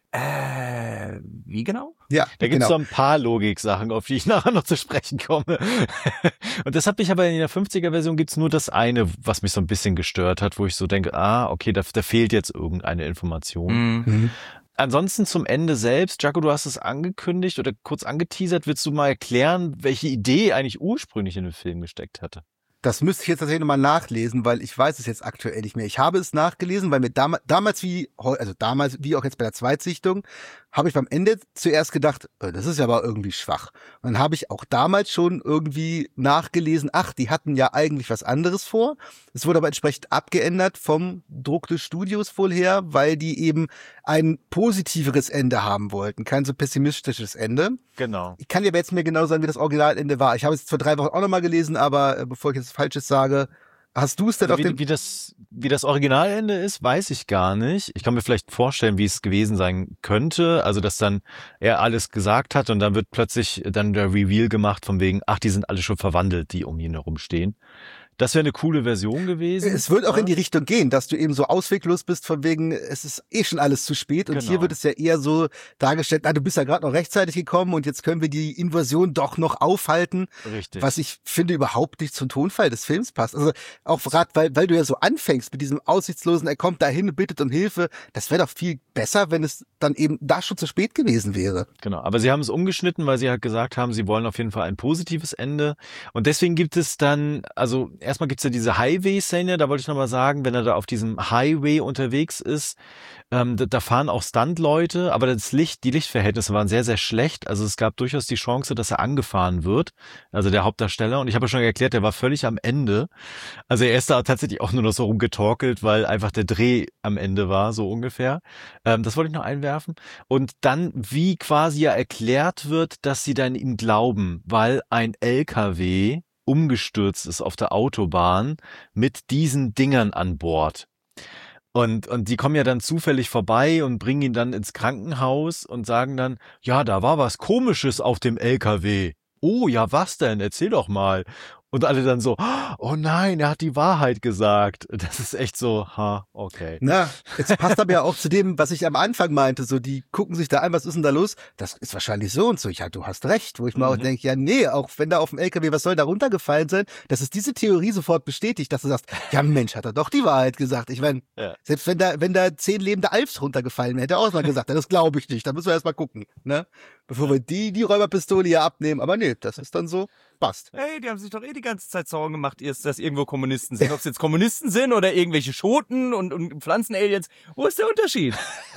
äh, wie genau? Ja, Da gibt's genau. so ein paar Logik-Sachen, auf die ich nachher noch zu sprechen komme. Und das hat mich aber in der fünfziger-Version gibt's nur das eine, was mich so ein bisschen gestört hat, wo ich so denke, ah, okay, da, da fehlt jetzt irgendeine Information. Mhm. Ansonsten zum Ende selbst, Jaco, du hast es angekündigt oder kurz angeteasert, willst du mal erklären, welche Idee eigentlich ursprünglich in den Film gesteckt hatte? Das müsste ich jetzt tatsächlich nochmal nachlesen, weil ich weiß es jetzt aktuell nicht mehr. Ich habe es nachgelesen, weil mir dam damals wie, heu- also damals wie auch jetzt bei der Zweitsichtung, habe ich beim Ende zuerst gedacht, äh, das ist ja aber irgendwie schwach. Und dann habe ich auch damals schon irgendwie nachgelesen, ach, die hatten ja eigentlich was anderes vor. Es wurde aber entsprechend abgeändert vom Druck des Studios wohl her, weil die eben ein positiveres Ende haben wollten, kein so pessimistisches Ende. Genau. Ich kann dir aber jetzt mehr genau sagen, wie das Originalende war. Ich habe es vor drei Wochen auch nochmal gelesen, aber äh, bevor ich jetzt Falsches sage, hast du es denn Also auf wie, dem... wie das wie das Originalende ist, weiß ich gar nicht. Ich kann mir vielleicht vorstellen, wie es gewesen sein könnte. Also, dass dann er alles gesagt hat und dann wird plötzlich dann der Reveal gemacht von wegen, ach, die sind alle schon verwandelt, die um ihn herum stehen. Das wäre eine coole Version gewesen. Es wird auch in die Richtung gehen, dass du eben so ausweglos bist von wegen, es ist eh schon alles zu spät. Und Genau. hier wird es ja eher so dargestellt, na, du bist ja gerade noch rechtzeitig gekommen und jetzt können wir die Invasion doch noch aufhalten. Richtig. Was ich finde überhaupt nicht zum Tonfall des Films passt. Also auch gerade, weil, weil du ja so anfängst mit diesem aussichtslosen, er kommt dahin und bittet um Hilfe. Das wäre doch viel besser, wenn es dann eben da schon zu spät gewesen wäre. Genau, aber sie haben es umgeschnitten, weil sie halt gesagt haben, sie wollen auf jeden Fall ein positives Ende. Und deswegen gibt es dann, also erstmal gibt's ja diese Highway-Szene, da wollte ich nochmal sagen, wenn er da auf diesem Highway unterwegs ist, ähm, da, da fahren auch Stunt-Leute, aber das Licht, die Lichtverhältnisse waren sehr, sehr schlecht. Also es gab durchaus die Chance, dass er angefahren wird, also der Hauptdarsteller. Und ich habe ja schon erklärt, der war völlig am Ende. Also er ist da tatsächlich auch nur noch so rumgetorkelt, weil einfach der Dreh am Ende war, so ungefähr. Ähm, das wollte ich noch einwerfen. Und dann, wie quasi ja erklärt wird, dass sie dann ihm glauben, weil ein L K W umgestürzt ist auf der Autobahn mit diesen Dingern an Bord. Und, und die kommen ja dann zufällig vorbei und bringen ihn dann ins Krankenhaus und sagen dann, ja, da war was Komisches auf dem L K W. Oh, ja, was denn? Erzähl doch mal. Und alle dann so, oh nein, er hat die Wahrheit gesagt. Das ist echt so, ha, okay. Na, es passt aber ja auch zu dem, was ich am Anfang meinte, so die gucken sich da an, was ist denn da los? Das ist wahrscheinlich so und so. Ja, du hast recht, wo ich mir Mhm. auch denke, ja nee, auch wenn da auf dem L K W, was soll da runtergefallen sein? Das ist diese Theorie sofort bestätigt, dass du sagst, ja Mensch, hat er doch die Wahrheit gesagt. Ich meine, Ja. selbst wenn da wenn da zehn lebende Alfs runtergefallen wären, hätte er auch mal gesagt, ja, das glaube ich nicht, da müssen wir erst mal gucken, ne? Bevor wir die die Räuberpistole hier abnehmen, aber nee, das ist dann so, passt. Hey, die haben sich doch eh die ganze Zeit Sorgen gemacht, erst, dass irgendwo Kommunisten sind. Ob es jetzt Kommunisten sind oder irgendwelche Schoten und, und Pflanzenaliens. Wo ist der Unterschied?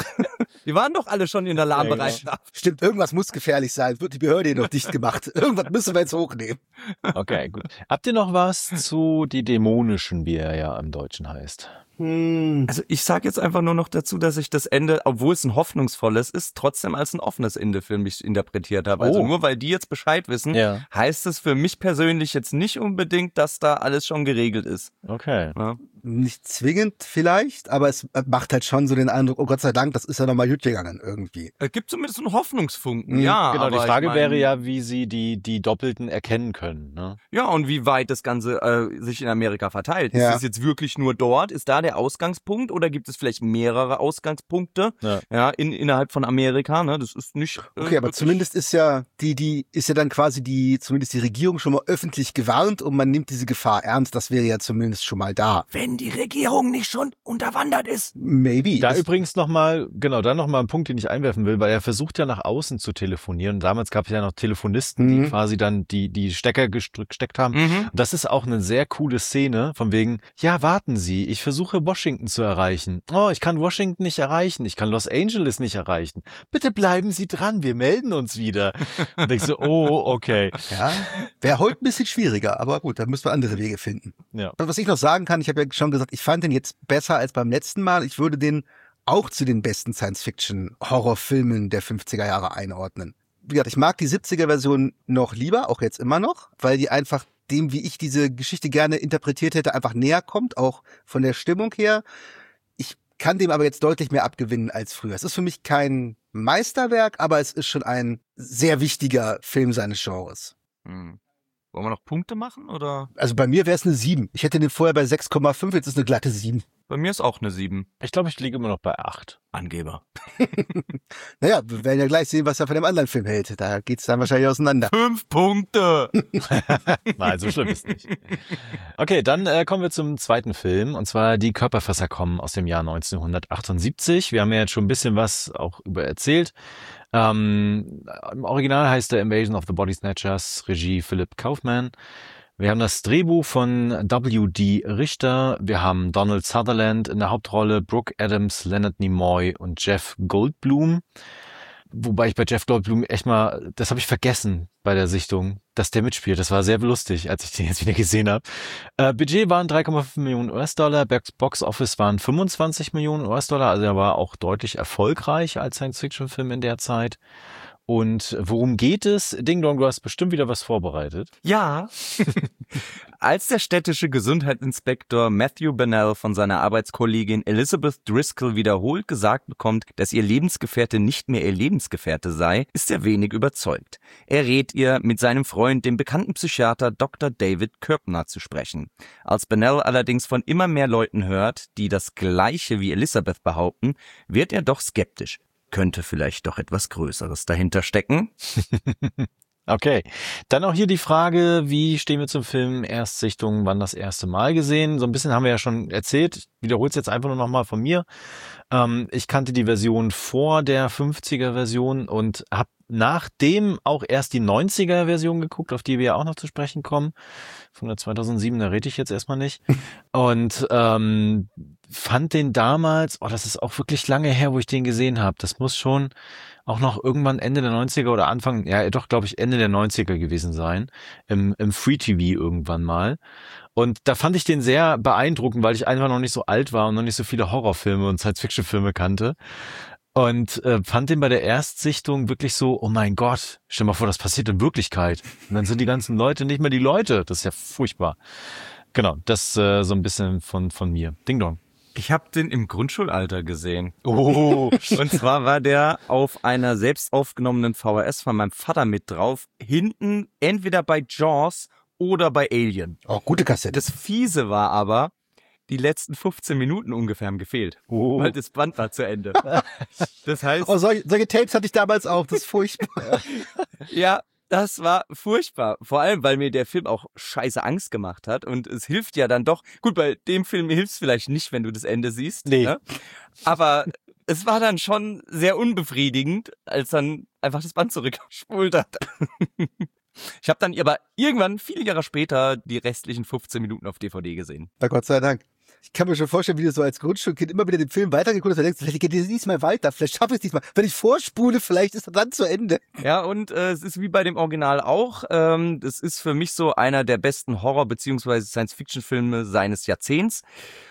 Die waren doch alle schon in der Alarmbereitschaft. Stimmt, irgendwas muss gefährlich sein, wird die Behörde hier noch dicht gemacht. Irgendwas müssen wir jetzt hochnehmen. Okay, gut. Habt ihr noch was zu die Dämonischen, wie er ja im Deutschen heißt? Also ich sage jetzt einfach nur noch dazu, dass ich das Ende, obwohl es ein hoffnungsvolles ist, trotzdem als ein offenes Ende für mich interpretiert habe. Also Oh. nur weil die jetzt Bescheid wissen, Ja. heißt es für mich persönlich jetzt nicht unbedingt, dass da alles schon geregelt ist. Okay. Ja. Nicht zwingend vielleicht, aber es macht halt schon so den Eindruck, oh Gott sei Dank, das ist ja nochmal gut gegangen irgendwie. Es gibt zumindest einen Hoffnungsfunken, Mhm. ja. Genau, die aber Frage ich mein, wäre ja, wie sie die, die Doppelten erkennen können, ne? Ja, und wie weit das Ganze äh, sich in Amerika verteilt. Ja. Ist es jetzt wirklich nur dort? Ist da der Ausgangspunkt oder gibt es vielleicht mehrere Ausgangspunkte Ja. ja, in, innerhalb von Amerika? Ne? Das ist nicht. Äh, Okay, aber wirklich- zumindest ist ja die, die, ist ja dann quasi die, zumindest die Regierung schon mal öffentlich gewarnt und man nimmt diese Gefahr ernst. Das wäre ja zumindest schon mal da. Wenn die Regierung nicht schon unterwandert ist. Maybe. Da Das- übrigens nochmal, genau, da nochmal ein Punkt, den ich einwerfen will, weil er versucht ja nach außen zu telefonieren. Damals gab es ja noch Telefonisten, Mhm. die quasi dann die, die Stecker gestr- gesteckt haben. Mhm. Das ist auch eine sehr coole Szene, von wegen, ja, warten Sie, ich versuche Washington zu erreichen. Oh, ich kann Washington nicht erreichen, ich kann Los Angeles nicht erreichen. Bitte bleiben Sie dran, wir melden uns wieder. Und denkst du, oh, okay. Ja, wäre heute ein bisschen schwieriger, aber gut, da müssen wir andere Wege finden. Ja. Was ich noch sagen kann, ich habe ja schon gesagt, ich fand den jetzt besser als beim letzten Mal. Ich würde den auch zu den besten Science-Fiction-Horrorfilmen der fünfziger Jahre einordnen. Wie gesagt, ich mag die siebziger-Version noch lieber, auch jetzt immer noch, weil die einfach dem, wie ich diese Geschichte gerne interpretiert hätte, einfach näher kommt, auch von der Stimmung her. Ich kann dem aber jetzt deutlich mehr abgewinnen als früher. Es ist für mich kein Meisterwerk, aber es ist schon ein sehr wichtiger Film seines Genres. Hm. Wollen wir noch Punkte machen oder? Also bei mir wäre es eine sieben. Ich hätte den vorher bei sechs Komma fünf, jetzt ist eine glatte sieben. Bei mir ist auch eine sieben. Ich glaube, ich liege immer noch bei acht. Angeber. Naja, wir werden ja gleich sehen, was er von dem anderen Film hält. Da geht's dann wahrscheinlich auseinander. Fünf Punkte. Nein, so schlimm ist nicht. Okay, dann äh, kommen wir zum zweiten Film, und zwar Die Körperfresser kommen aus dem Jahr neunzehnhundertachtundsiebzig. Wir haben ja jetzt schon ein bisschen was auch über erzählt. Ähm, im Original heißt der Invasion of the Body Snatchers, Regie Philip Kaufman. Wir haben das Drehbuch von W D Richter. Wir haben Donald Sutherland in der Hauptrolle, Brooke Adams, Leonard Nimoy und Jeff Goldblum. Wobei ich bei Jeff Goldblum echt mal, das habe ich vergessen bei der Sichtung, dass der mitspielt. Das war sehr lustig, als ich den jetzt wieder gesehen habe. Äh, Budget waren drei Komma fünf Millionen U S-Dollar, Box Office waren fünfundzwanzig Millionen U S-Dollar, also er war auch deutlich erfolgreich als Science-Fiction-Film in der Zeit. Und worum geht es? Ding Dong, du hast bestimmt wieder was vorbereitet. Ja. Als der städtische Gesundheitsinspektor Matthew Bennell von seiner Arbeitskollegin Elizabeth Driscoll wiederholt gesagt bekommt, dass ihr Lebensgefährte nicht mehr ihr Lebensgefährte sei, ist er wenig überzeugt. Er rät ihr, mit seinem Freund, dem bekannten Psychiater Doktor David Kirpner, zu sprechen. Als Bennell allerdings von immer mehr Leuten hört, die das Gleiche wie Elizabeth behaupten, wird er doch skeptisch. Könnte vielleicht doch etwas Größeres dahinter stecken? Okay, dann auch hier die Frage, wie stehen wir zum Film Erstsichtung, wann das erste Mal gesehen? So ein bisschen haben wir ja schon erzählt, ich wiederhole es jetzt einfach nur nochmal von mir. Ähm, ich kannte die Version vor der fünfziger-Version und habe nachdem auch erst die neunziger-Version geguckt, auf die wir ja auch noch zu sprechen kommen. Von der zweitausendsieben, da rede ich jetzt erstmal nicht. Und ähm, fand den damals, oh, das ist auch wirklich lange her, wo ich den gesehen habe. Das muss schon auch noch irgendwann Ende der neunziger oder Anfang, ja doch, glaube ich, Ende der neunziger gewesen sein. Im, im Free-T V irgendwann mal. Und da fand ich den sehr beeindruckend, weil ich einfach noch nicht so alt war und noch nicht so viele Horrorfilme und Science-Fiction-Filme kannte. Und äh, fand den bei der Erstsichtung wirklich so, oh mein Gott, stell mal vor, das passiert in Wirklichkeit. Und dann sind die ganzen Leute nicht mehr die Leute. Das ist ja furchtbar. Genau, das äh, so ein bisschen von von mir. Ding Dong. Ich habe den im Grundschulalter gesehen. Oh. Und zwar war der auf einer selbst aufgenommenen V H S von meinem Vater mit drauf. Hinten entweder bei Jaws oder bei Alien. Oh, gute Kassette. Das Fiese war aber, die letzten fünfzehn Minuten ungefähr haben gefehlt. Oh. Weil das Band war zu Ende. Das heißt... Oh, solche, solche Tapes hatte ich damals auch, das ist furchtbar. Ja, das war furchtbar. Vor allem, weil mir der Film auch scheiße Angst gemacht hat. Und es hilft ja dann doch... Gut, bei dem Film hilft es vielleicht nicht, wenn du das Ende siehst. Nee. Ne? Aber es war dann schon sehr unbefriedigend, als dann einfach das Band zurückgespult hat. Ich habe dann aber irgendwann, viele Jahre später, die restlichen fünfzehn Minuten auf D V D gesehen. Na Gott sei Dank. Ich kann mir schon vorstellen, wie du so als Grundschulkind immer wieder den Film weitergeguckt hast und denkst, vielleicht geht es diesmal weiter, vielleicht schaffe ich es diesmal. Wenn ich vorspule, vielleicht ist er dann zu Ende. Ja, und äh, es ist wie bei dem Original auch. Ähm, das ist für mich so einer der besten Horror- bzw. Science-Fiction-Filme seines Jahrzehnts.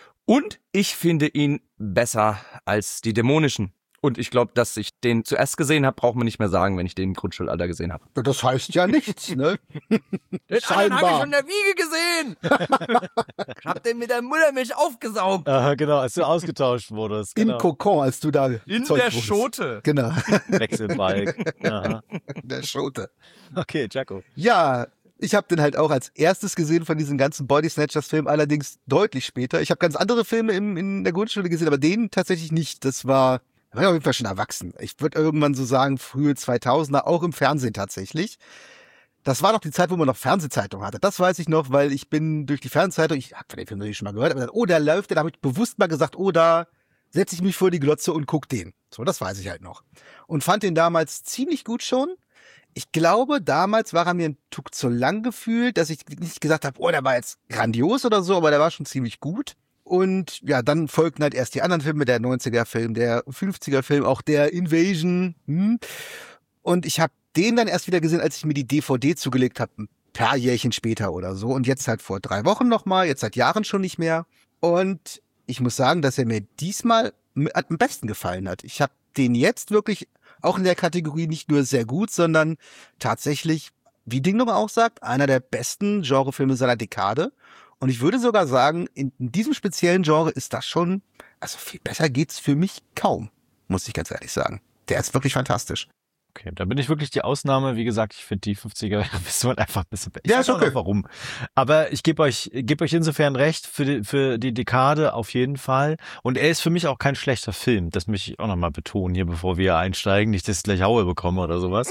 Und ich finde ihn besser als die dämonischen. Und ich glaube, dass ich den zuerst gesehen habe, braucht man nicht mehr sagen, wenn ich den im Grundschulalter gesehen habe. Das heißt ja nichts, ne? Den anderen habe ich schon in der Wiege gesehen. Ich hab den mit der Muttermilch aufgesaugt. Aha, genau, als du ausgetauscht wurdest. Genau. Im Kokon, als du da In Zeug der wurdest. Schote. Genau. Wechselbalg. Aha. In der Schote. Okay, Jaco. Ja, ich habe den halt auch als erstes gesehen von diesen ganzen Body Snatchers-Filmen, allerdings deutlich später. Ich habe ganz andere Filme im, in der Grundschule gesehen, aber den tatsächlich nicht. Das war... Ich war auf jeden Fall schon erwachsen. Ich würde irgendwann so sagen, frühe zweitausender, auch im Fernsehen tatsächlich. Das war noch die Zeit, wo man noch Fernsehzeitung hatte. Das weiß ich noch, weil ich bin durch die Fernsehzeitung, ich habe von dem Film natürlich schon mal gehört, aber dann, oh, der läuft, da habe ich bewusst mal gesagt, oh, da setze ich mich vor die Glotze und guck den. So, das weiß ich halt noch. Und fand den damals ziemlich gut schon. Ich glaube, damals war er mir ein Tuck zu lang gefühlt, dass ich nicht gesagt habe, oh, der war jetzt grandios oder so, aber der war schon ziemlich gut. Und ja, dann folgten halt erst die anderen Filme, der neunziger-Film, der fünfziger-Film, auch der Invasion. Hm. Und ich habe den dann erst wieder gesehen, als ich mir die D V D zugelegt habe, ein paar Jährchen später oder so. Und jetzt halt vor drei Wochen nochmal, jetzt seit Jahren schon nicht mehr. Und ich muss sagen, dass er mir diesmal am besten gefallen hat. Ich habe den jetzt wirklich auch in der Kategorie nicht nur sehr gut, sondern tatsächlich, wie Ding Nummer auch sagt, einer der besten Genrefilme seiner Dekade. Und ich würde sogar sagen, in diesem speziellen Genre ist das schon, also viel besser geht's für mich kaum, muss ich ganz ehrlich sagen. Der ist wirklich fantastisch. Okay, da bin ich wirklich die Ausnahme. Wie gesagt, ich finde die fünfziger-Version einfach ein bisschen besser. Ja, ist okay. Warum? Aber ich gebe euch, gebe euch insofern recht, für die, für die Dekade auf jeden Fall. Und er ist für mich auch kein schlechter Film. Das möchte ich auch nochmal betonen hier, bevor wir einsteigen. Nicht, dass ich gleich Haue bekomme oder sowas.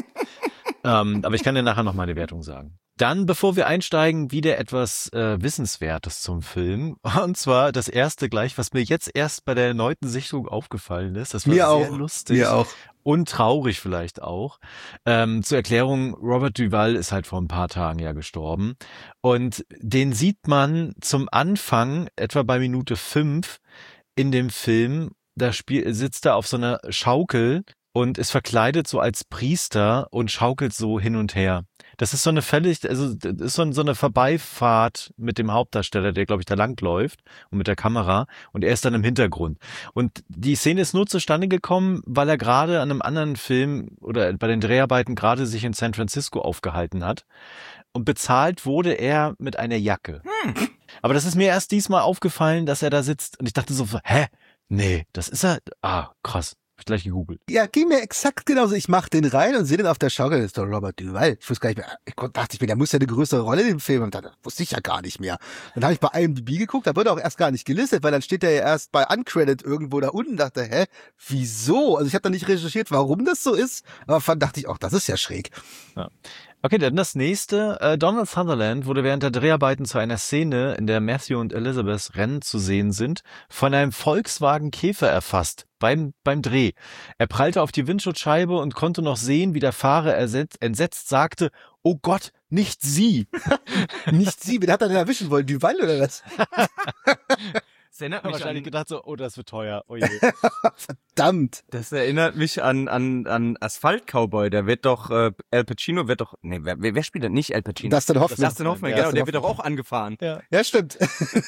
ähm, aber ich kann dir nachher nochmal eine Wertung sagen. Dann, bevor wir einsteigen, wieder etwas äh, Wissenswertes zum Film. Und zwar das erste gleich, was mir jetzt erst bei der erneuten Sichtung aufgefallen ist. Das war Mir sehr auch. lustig. Mir auch. Und traurig vielleicht auch. Ähm, zur Erklärung, Robert Duvall ist halt vor ein paar Tagen ja gestorben. Und den sieht man zum Anfang, etwa bei Minute fünf in dem Film, da spiel, sitzt er auf so einer Schaukel und ist verkleidet so als Priester und schaukelt so hin und her. Das ist so eine völlig, also das ist so, so eine Vorbeifahrt mit dem Hauptdarsteller, der, glaube ich, da langläuft und mit der Kamera und er ist dann im Hintergrund. Und die Szene ist nur zustande gekommen, weil er gerade an einem anderen Film oder bei den Dreharbeiten gerade sich in San Francisco aufgehalten hat und bezahlt wurde er mit einer Jacke. Hm. Aber das ist mir erst diesmal aufgefallen, dass er da sitzt und ich dachte so, hä? Nee, das ist er, ah, krass. Hab ich gleich gegoogelt. Ja, ging mir exakt genauso. Ich mach den rein und sehe den auf der Schaukel. Das ist doch Robert Duvall. Ich wusste gar nicht mehr. Ich dachte ich mir, der muss ja eine größere Rolle in dem Film haben. Das wusste ich ja gar nicht mehr. Dann habe ich bei I M D B geguckt, da wird er auch erst gar nicht gelistet, weil dann steht er ja erst bei Uncredit irgendwo da unten. Dachte, hä, wieso? Also ich habe da nicht recherchiert, warum das so ist. Aber fand, dachte ich auch, das ist ja schräg. Ja. Okay, dann das nächste. Äh, Donald Sutherland wurde während der Dreharbeiten zu einer Szene, in der Matthew und Elizabeth Rennen zu sehen sind, von einem Volkswagen Käfer erfasst beim beim Dreh. Er prallte auf die Windschutzscheibe und konnte noch sehen, wie der Fahrer ersetzt, entsetzt sagte, oh Gott, nicht Sie. Nicht Sie, wen hat er denn erwischen wollen? Duvall oder was? Das erinnert mich mich wahrscheinlich an, gedacht so, oh, das wird teuer. Oh je. Verdammt. das erinnert mich an, an, an Asphalt Cowboy. Der wird doch, äh, Al Pacino wird doch, nee, wer, wer spielt denn nicht Al Pacino? Dustin Hoffman. Dustin Hoffman, Ja, genau, Dustin der wird doch Hoffman. auch angefahren. Ja. Ja, stimmt.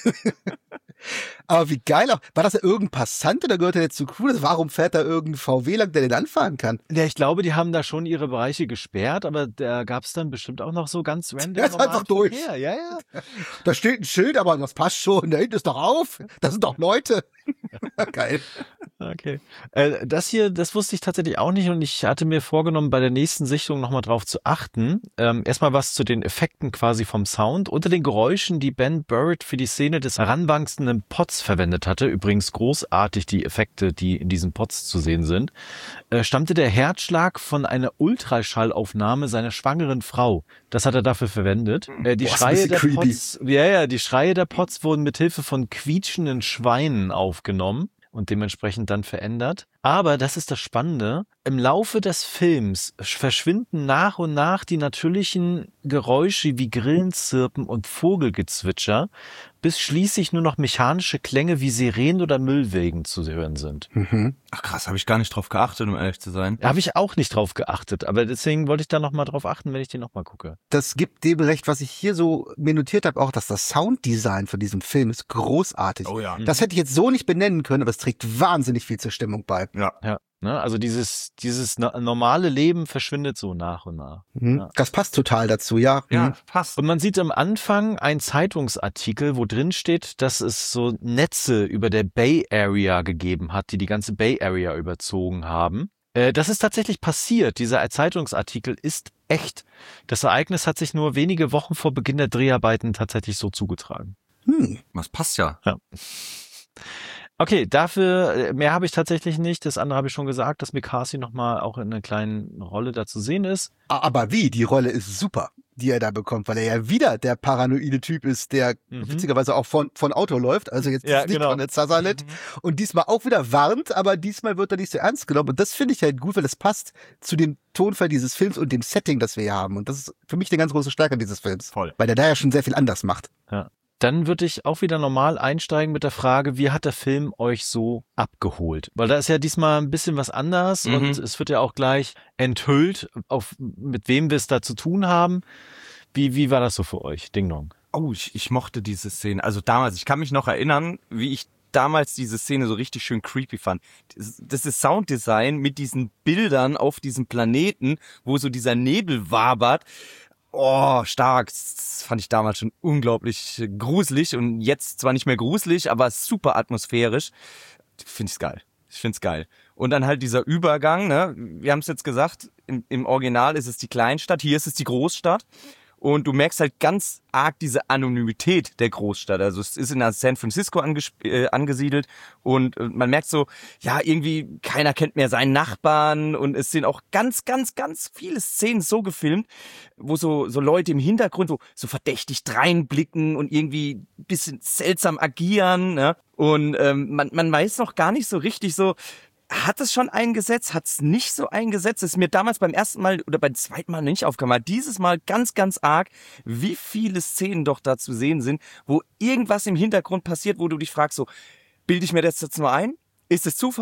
Aber wie geil auch. War das ja irgendein Passant oder gehört er jetzt zur Crew? Also warum fährt da irgendein V W lang, der den anfahren kann? Ja, ich glaube, die haben da schon ihre Bereiche gesperrt, aber da gab's dann bestimmt auch noch so ganz random. Der ist normalen einfach durch. Verkehr. Ja, ja. Da steht ein Schild, aber das passt schon. Da hinten ist doch auf. Das sind doch Leute. Geil. Okay. Äh, das hier, das wusste ich tatsächlich auch nicht und ich hatte mir vorgenommen, bei der nächsten Sichtung nochmal drauf zu achten. Ähm, erstmal was zu den Effekten quasi vom Sound. Unter den Geräuschen, die Ben Burtt für die Szene des heranwachsenden Pots verwendet hatte, übrigens großartig die Effekte, die in diesen Pots zu sehen sind, äh, stammte der Herzschlag von einer Ultraschallaufnahme seiner schwangeren Frau. Das hat er dafür verwendet. Äh, die Boah, ist ein Schreie bisschen der creepy. Pots, ja, ja, die Schreie der Pots wurden mit Hilfe von quietschenden Schweinen aufgenommen und dementsprechend dann verändert. Aber, das ist das Spannende, im Laufe des Films verschwinden nach und nach die natürlichen Geräusche wie Grillenzirpen und Vogelgezwitscher, bis schließlich nur noch mechanische Klänge wie Sirenen oder Müllwägen zu hören sind. Mhm. Ach krass, habe ich gar nicht drauf geachtet, um ehrlich zu sein. Da habe ich auch nicht drauf geachtet, aber deswegen wollte ich da nochmal drauf achten, wenn ich den nochmal gucke. Das gibt dem recht, was ich hier so mir notiert habe, auch, dass das Sounddesign von diesem Film ist großartig. Oh ja. Das hätte ich jetzt so nicht benennen können, aber es trägt wahnsinnig viel zur Stimmung bei. Ja. Ja, ne? Also dieses, dieses no- normale Leben verschwindet so nach und nach. Mhm. Ja. Das passt total dazu, ja. Ja, Mhm. passt. Und man sieht am Anfang einen Zeitungsartikel, wo drin steht, dass es so Netze über der Bay Area gegeben hat, die die ganze Bay Area überzogen haben. Äh, das ist tatsächlich passiert. Dieser Zeitungsartikel ist echt. Das Ereignis hat sich nur wenige Wochen vor Beginn der Dreharbeiten tatsächlich so zugetragen. Hm. Das passt ja. Okay, dafür, äh, mehr habe ich tatsächlich nicht. Das andere habe ich schon gesagt, dass Mikasi nochmal auch in einer kleinen Rolle da zu sehen ist. Aber wie? Die Rolle ist super, die er da bekommt, weil er ja wieder der paranoide Typ ist, der Mhm. witzigerweise auch von, von Auto läuft. Also jetzt Ja, ist nicht genau. von der Sutherland. Und diesmal auch wieder warnt, aber diesmal wird er nicht so ernst genommen. Und das finde ich halt gut, weil das passt zu dem Tonfall dieses Films und dem Setting, das wir hier haben. Und das ist für mich eine ganz große Stärke dieses Films. Voll. Weil der da ja schon sehr viel anders macht. Ja. Dann würde ich auch wieder normal einsteigen mit der Frage, wie hat der Film euch so abgeholt? Weil da ist ja diesmal ein bisschen was anders Mhm. und es wird ja auch gleich enthüllt, auf, mit wem wir es da zu tun haben. Wie, wie war das so für euch, Ding Dong? Oh, ich, ich mochte diese Szene. Also damals, ich kann mich noch erinnern, wie ich damals diese Szene so richtig schön creepy fand. Das, das ist Sounddesign mit diesen Bildern auf diesem Planeten, wo so dieser Nebel wabert. Oh, stark. Das fand ich damals schon unglaublich gruselig und jetzt zwar nicht mehr gruselig, aber super atmosphärisch. Finde ich's geil. Ich find's geil. Und dann halt dieser Übergang, ne? Wir haben es jetzt gesagt, im, im Original ist es die Kleinstadt, hier ist es die Großstadt. Und du merkst halt ganz arg diese Anonymität der Großstadt. Also es ist in San Francisco anges- äh, angesiedelt und äh, man merkt so, ja, irgendwie keiner kennt mehr seinen Nachbarn und es sind auch ganz, ganz, ganz viele Szenen so gefilmt, wo so so Leute im Hintergrund so, so verdächtig dreinblicken und irgendwie ein bisschen seltsam agieren. Ne? Und ähm, man, man weiß noch gar nicht so richtig so, hat es schon eingesetzt, hat es nicht so eingesetzt? Das ist mir damals beim ersten Mal oder beim zweiten Mal nicht aufgefallen. Aber dieses Mal ganz, ganz arg, wie viele Szenen doch da zu sehen sind, wo irgendwas im Hintergrund passiert, wo du dich fragst, so, bilde ich mir das jetzt nur ein? Ist es Zufall?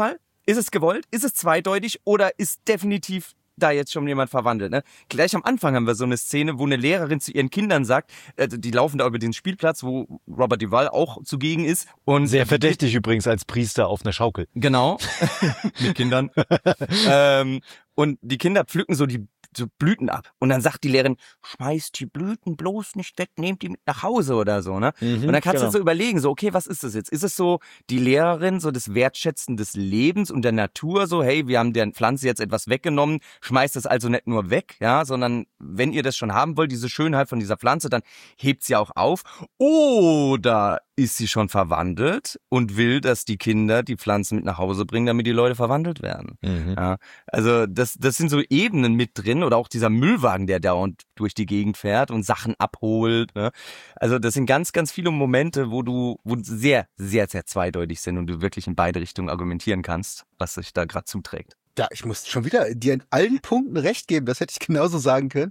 Ist es gewollt? Ist es zweideutig? Oder ist definitiv da jetzt schon jemand verwandelt? Ne? Gleich am Anfang haben wir so eine Szene, wo eine Lehrerin zu ihren Kindern sagt, äh, die laufen da über den Spielplatz, wo Robert Duvall auch zugegen ist. Und Sehr verdächtig übrigens als Priester auf einer Schaukel. Genau, mit Kindern. ähm, und die Kinder pflücken so die so Blüten ab. Und dann sagt die Lehrerin, schmeißt die Blüten bloß nicht weg, nehmt die mit nach Hause oder so, ne? Mhm, und dann kannst genau. du so überlegen, so, okay, was ist das jetzt? Ist es so die Lehrerin, so das Wertschätzen des Lebens und der Natur, so, hey, wir haben der Pflanze jetzt etwas weggenommen, schmeißt es also nicht nur weg, ja, sondern wenn ihr das schon haben wollt, diese Schönheit von dieser Pflanze, dann hebt sie auch auf. Oder ist sie schon verwandelt und will, dass die Kinder die Pflanzen mit nach Hause bringen, damit die Leute verwandelt werden. Mhm. Ja, also das, das sind so Ebenen mit drin oder auch dieser Müllwagen, der dauernd durch die Gegend fährt und Sachen abholt. Ne? Also das sind ganz, ganz viele Momente, wo du, wo sehr, sehr, sehr zweideutig sind und du wirklich in beide Richtungen argumentieren kannst, was sich da gerade zuträgt. Ja, ich muss schon wieder dir in allen Punkten recht geben. Das hätte ich genauso sagen können.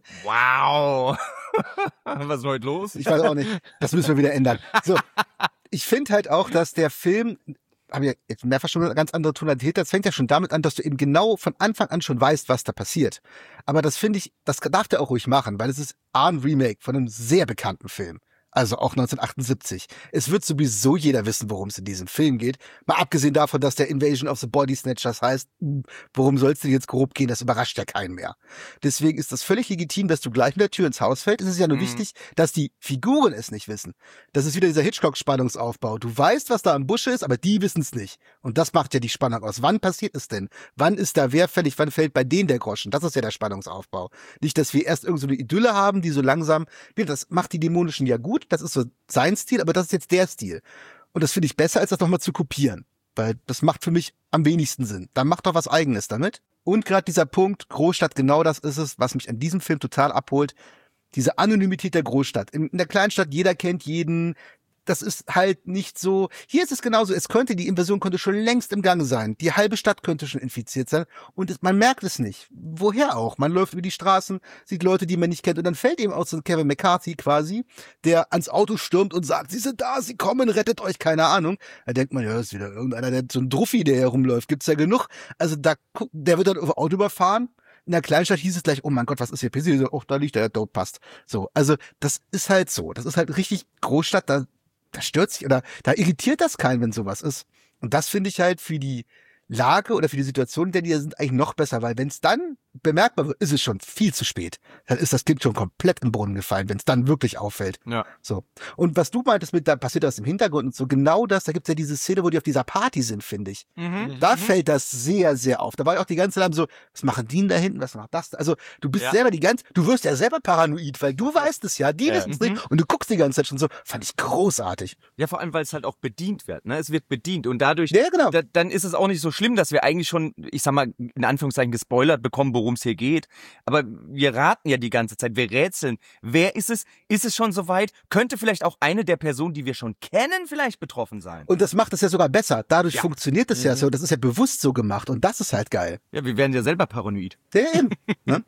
Wow! Was ist heute los? Ich weiß auch nicht. Das müssen wir wieder ändern. So, ich finde halt auch, dass der Film, habe ja jetzt mehrfach schon eine ganz andere Tonalität, das fängt ja schon damit an, dass du eben genau von Anfang an schon weißt, was da passiert. Aber das finde ich, das darf der auch ruhig machen, weil es ist A, ein Remake von einem sehr bekannten Film. Also auch neunzehnhundertachtundsiebzig. Es wird sowieso jeder wissen, worum es in diesem Film geht. Mal abgesehen davon, dass der Invasion of the Body Snatchers heißt, worum soll es denn jetzt grob gehen? Das überrascht ja keinen mehr. Deswegen ist das völlig legitim, dass du gleich mit der Tür ins Haus fällst. Es ist ja nur mhm. wichtig, dass die Figuren es nicht wissen. Das ist wieder dieser Hitchcock-Spannungsaufbau. Du weißt, was da im Busch ist, aber die wissen es nicht. Und das macht ja die Spannung aus. Wann passiert es denn? Wann ist da wer fällig? Wann fällt bei denen der Groschen? Das ist ja der Spannungsaufbau. Nicht, dass wir erst irgend so eine Idylle haben, die so langsam, das macht die Dämonischen ja gut. Das ist so sein Stil, aber das ist jetzt der Stil. Und das finde ich besser, als das nochmal zu kopieren. Weil das macht für mich am wenigsten Sinn. Dann macht doch was Eigenes damit. Und gerade dieser Punkt, Großstadt, genau das ist es, was mich an diesem Film total abholt. Diese Anonymität der Großstadt. In, in der Kleinstadt, jeder kennt jeden. Das ist halt nicht so, hier ist es genauso, es könnte, die Invasion könnte schon längst im Gange sein. Die halbe Stadt könnte schon infiziert sein und es, man merkt es nicht. Woher auch? Man läuft über die Straßen, sieht Leute, die man nicht kennt und dann fällt eben auch so ein Kevin McCarthy quasi, der ans Auto stürmt und sagt, sie sind da, sie kommen, rettet euch, keine Ahnung. Da denkt man, ja, das ist wieder irgendeiner, der so ein Druffi, der herumläuft, gibt's ja genug. Also da, der wird dann über Auto überfahren. In der Kleinstadt hieß es gleich, oh mein Gott, was ist hier passiert? Oh, da liegt der, der dort passt. So, also das ist halt so. Das ist halt richtig Großstadt, da Da stört sich oder da irritiert das keinen, wenn sowas ist. Und das finde ich halt für die Lage oder für die Situation, in der die da sind, eigentlich noch besser, weil wenn es dann bemerkbar wird, ist es schon viel zu spät. Dann ist das Kind schon komplett im Brunnen gefallen, wenn es dann wirklich auffällt. Ja. So. Und was du meintest mit, da passiert das im Hintergrund und so, genau das, da gibt's ja diese Szene, wo die auf dieser Party sind, finde ich. Mhm. Da mhm. fällt das sehr, sehr auf. Da war ich auch die ganze Zeit so, was machen die denn da hinten, was macht das? Also du bist ja. selber die ganze, du wirst ja selber paranoid, weil du weißt es ja, die ja. wissen es mhm. nicht und du guckst die ganze Zeit schon so, fand ich großartig. Ja, vor allem, weil es halt auch bedient wird, ne? Es wird bedient und dadurch, ja, genau. da, dann ist es auch nicht so schlimm, dass wir eigentlich schon, ich sag mal, in Anführungszeichen gespoilert bekommen, worum es hier geht. Aber wir raten ja die ganze Zeit, wir rätseln. Wer ist es? Ist es schon soweit? Könnte vielleicht auch eine der Personen, die wir schon kennen, vielleicht betroffen sein? Und das macht es ja sogar besser. Dadurch ja. funktioniert es mhm. ja so. Das ist ja bewusst so gemacht. Und das ist halt geil. Ja, wir werden ja selber paranoid. Ja, eben. Ne?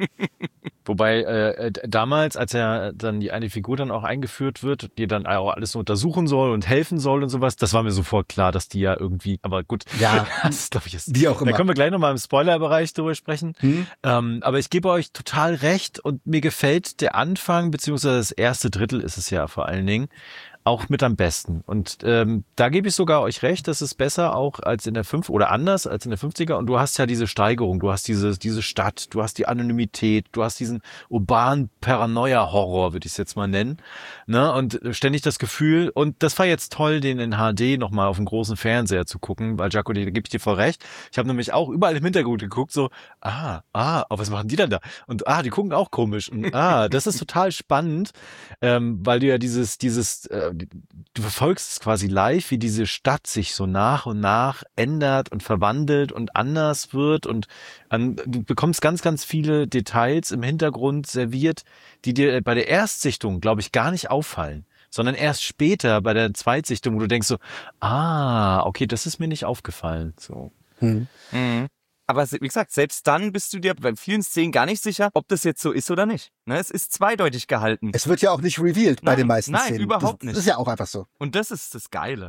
Wobei äh, damals, als er dann die eine Figur dann auch eingeführt wird, die dann auch alles so untersuchen soll und helfen soll und sowas, das war mir sofort klar, dass die ja irgendwie, aber gut, ja, das glaube ich ist. Wie auch immer. Da können wir gleich nochmal im Spoilerbereich drüber sprechen. Hm. Ähm, aber ich gebe euch total recht und mir gefällt der Anfang, beziehungsweise das erste Drittel ist es ja vor allen Dingen, auch mit am besten. Und ähm, da gebe ich sogar euch recht, das ist besser auch als in der fünf oder anders als in der fünfziger. Und du hast ja diese Steigerung, du hast diese diese Stadt, du hast die Anonymität, du hast diesen urbanen Paranoia-Horror, würde ich es jetzt mal nennen. Ne? Und ständig das Gefühl, und das war jetzt toll, den in H D nochmal auf dem großen Fernseher zu gucken, weil Jaco, da gebe ich dir voll recht. Ich habe nämlich auch überall im Hintergrund geguckt, so, ah, ah, oh, was machen die denn da? Und ah, die gucken auch komisch. Und ah, das ist total spannend, ähm, weil du ja dieses, dieses, äh, du verfolgst es quasi live, wie diese Stadt sich so nach und nach ändert und verwandelt und anders wird und an, du bekommst ganz, ganz viele Details im Hintergrund serviert, die dir bei der Erstsichtung, glaube ich, gar nicht auffallen, sondern erst später bei der Zweitsichtung, wo du denkst so, ah, okay, das ist mir nicht aufgefallen, so. Hm. Mhm. Aber wie gesagt, selbst dann bist du dir bei vielen Szenen gar nicht sicher, ob das jetzt so ist oder nicht. Ne, es ist zweideutig gehalten. Es wird ja auch nicht revealed bei nein, den meisten nein, Szenen. Nein, überhaupt das, nicht. Das ist ja auch einfach so. Und das ist das Geile. Hm.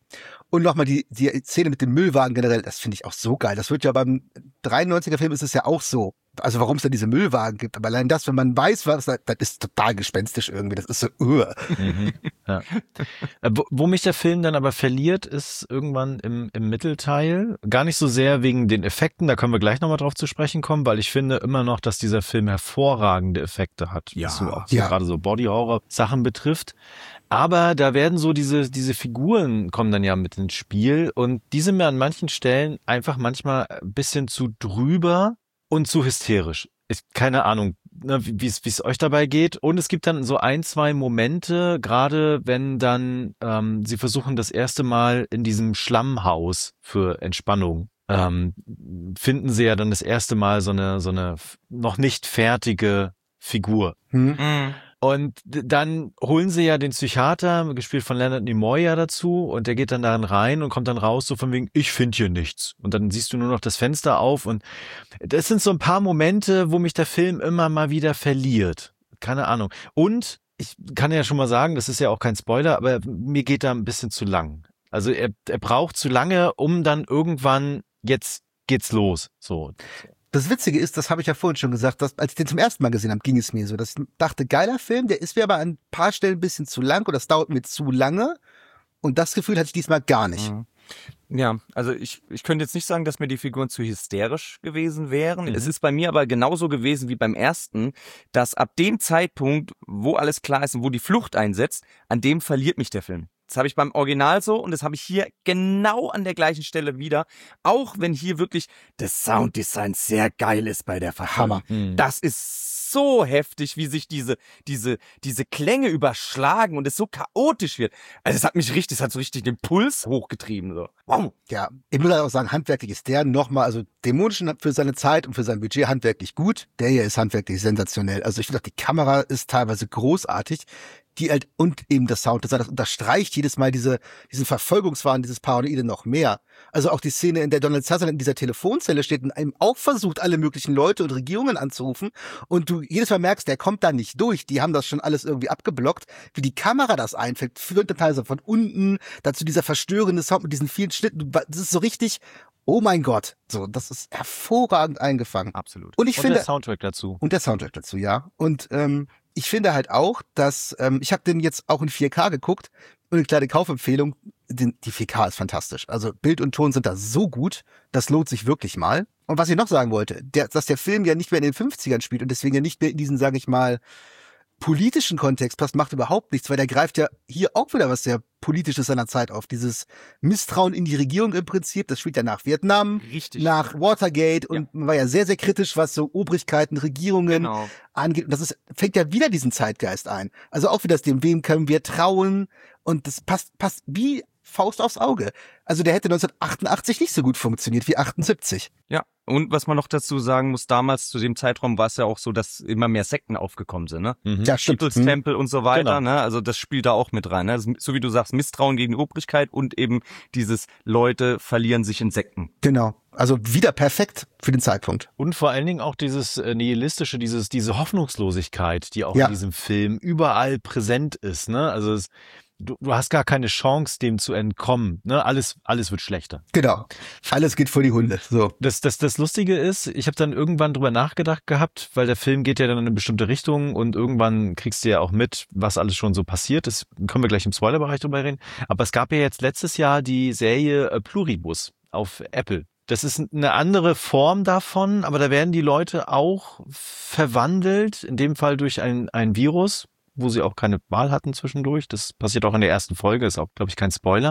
Und nochmal die, die Szene mit dem Müllwagen generell, das finde ich auch so geil. Das wird ja beim dreiundneunziger Film ist es ja auch so. Also warum es da diese Müllwagen gibt. Aber allein das, wenn man weiß, was, das ist total gespenstisch irgendwie. Das ist so, uh. Mhm. Ja. Wo, wo mich der Film dann aber verliert, ist irgendwann im, im Mittelteil. Gar nicht so sehr wegen den Effekten, da können wir gleich nochmal drauf zu sprechen kommen, weil ich finde immer noch, dass dieser Film hervorragende Effekte hat. Ja. Was so auch so Ja. gerade so Body-Horror-Sachen betrifft. Aber da werden so diese, diese Figuren kommen dann ja mit ins Spiel und die sind mir an manchen Stellen einfach manchmal ein bisschen zu drüber und zu hysterisch. Ich, keine Ahnung, ne, wie es wie es euch dabei geht. Und es gibt dann so ein, zwei Momente, gerade wenn dann ähm, sie versuchen das erste Mal in diesem Schlammhaus für Entspannung, ähm, finden sie ja dann das erste Mal so eine so eine noch nicht fertige Figur. Hm. Mhm. Und d- dann holen sie ja den Psychiater, gespielt von Leonard Nimoy, ja dazu, und der geht dann darin rein und kommt dann raus, so von wegen, ich finde hier nichts. Und dann siehst du nur noch das Fenster auf und das sind so ein paar Momente, wo mich der Film immer mal wieder verliert. Keine Ahnung. Und ich kann ja schon mal sagen, das ist ja auch kein Spoiler, aber mir geht da ein bisschen zu lang. Also er, er braucht zu lange, um dann irgendwann, jetzt geht's los. So. Das Witzige ist, das habe ich ja vorhin schon gesagt, dass, als ich den zum ersten Mal gesehen habe, ging es mir so, dass ich dachte, geiler Film, der ist mir aber an ein paar Stellen ein bisschen zu lang oder das dauert mir zu lange. Und das Gefühl hatte ich diesmal gar nicht. Mhm. Ja, also ich, ich könnte jetzt nicht sagen, dass mir die Figuren zu hysterisch gewesen wären. Mhm. Es ist bei mir aber genauso gewesen wie beim ersten, dass ab dem Zeitpunkt, wo alles klar ist und wo die Flucht einsetzt, an dem verliert mich der Film. Das habe ich beim Original so und das habe ich hier genau an der gleichen Stelle wieder. Auch wenn hier wirklich das Sounddesign sehr geil ist bei der Verhammer. Mhm. Das ist so heftig, wie sich diese, diese, diese Klänge überschlagen und es so chaotisch wird. Also es hat mich richtig, es hat so richtig den Puls hochgetrieben, so. Wow. Ja, ich muss halt auch sagen, handwerklich ist der nochmal, also dämonischen für seine Zeit und für sein Budget handwerklich gut. Der hier ist handwerklich sensationell. Also ich finde auch, die Kamera ist teilweise großartig. Die halt, und eben das Sounddesign, das unterstreicht jedes Mal diese, diesen Verfolgungswahn, dieses Paranoide noch mehr. Also auch die Szene, in der Donald Sutherland in dieser Telefonzelle steht und einem auch versucht, alle möglichen Leute und Regierungen anzurufen. Und du jedes Mal merkst, der kommt da nicht durch. Die haben das schon alles irgendwie abgeblockt. Wie die Kamera das einfängt, führt dann teilweise von unten, dazu dieser verstörende Sound mit diesen vielen Schnitten. Das ist so richtig, oh mein Gott. So, das ist hervorragend eingefangen. Absolut. Und ich Und finde, der Soundtrack dazu. und der Soundtrack dazu, ja. Und ähm, ich finde halt auch, dass, ähm, ich habe den jetzt auch in vier K geguckt und eine kleine Kaufempfehlung, den, die vier K ist fantastisch. Also Bild und Ton sind da so gut, das lohnt sich wirklich mal. Und was ich noch sagen wollte, der, dass der Film ja nicht mehr in den fünfzigern spielt und deswegen ja nicht mehr in diesen, sage ich mal, politischen Kontext passt, macht überhaupt nichts, weil der greift ja hier auch wieder was sehr Politisches seiner Zeit auf. Dieses Misstrauen in die Regierung im Prinzip, das spielt ja nach Vietnam, Richtig. nach Watergate und man war ja sehr, sehr kritisch, was so Obrigkeiten, Regierungen Genau. angeht. Und das ist, fängt ja wieder diesen Zeitgeist ein. Also auch wieder das, dem wem können wir trauen? Und das passt, passt wie Faust aufs Auge. Also der hätte neunzehnhundertachtundachtzig nicht so gut funktioniert wie achtundsiebzig. Ja, und was man noch dazu sagen muss, damals zu dem Zeitraum war es ja auch so, dass immer mehr Sekten aufgekommen sind, ne? Mhm. Ja, stimmt. People's Hm. Temple und so weiter, Genau. ne? Also das spielt da auch mit rein, ne? Das ist, so wie du sagst, Misstrauen gegen die Obrigkeit und eben dieses Leute verlieren sich in Sekten. Genau. Also wieder perfekt für den Zeitpunkt. Und vor allen Dingen auch dieses äh, nihilistische, dieses diese Hoffnungslosigkeit, die auch Ja. in diesem Film überall präsent ist. Ne? Also es, du, du hast gar keine Chance, dem zu entkommen. Ne? Alles alles wird schlechter. Genau. Alles geht vor die Hunde. So. Das, das, das Lustige ist, ich habe dann irgendwann drüber nachgedacht gehabt, weil der Film geht ja dann in eine bestimmte Richtung und irgendwann kriegst du ja auch mit, was alles schon so passiert ist. Können wir gleich im Spoilerbereich drüber reden. Aber es gab ja jetzt letztes Jahr die Serie äh, Pluribus auf Apple. Das ist eine andere Form davon, aber da werden die Leute auch verwandelt, in dem Fall durch ein, ein Virus, wo sie auch keine Wahl hatten zwischendurch. Das passiert auch in der ersten Folge, ist auch, glaube ich, kein Spoiler.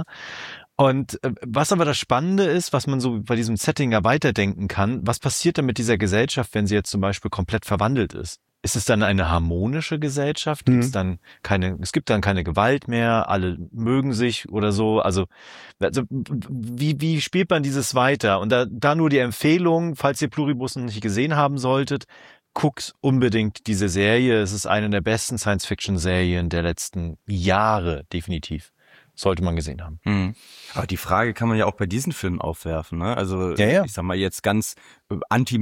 Und äh, was aber das Spannende ist, was man so bei diesem Setting ja weiterdenken kann, was passiert denn mit dieser Gesellschaft, wenn sie jetzt zum Beispiel komplett verwandelt ist? Ist es dann eine harmonische Gesellschaft? Gibt es Mhm. dann keine, es gibt dann keine Gewalt mehr, alle mögen sich oder so? Also, also wie, wie spielt man dieses weiter? Und da, da nur die Empfehlung, falls ihr Pluribus noch nicht gesehen haben solltet, guckt unbedingt diese Serie. Es ist eine der besten Science-Fiction-Serien der letzten Jahre, definitiv. Sollte man gesehen haben. Mhm. Aber die Frage kann man ja auch bei diesen Filmen aufwerfen, ne? Also Ja, ja. ich sag mal jetzt ganz äh,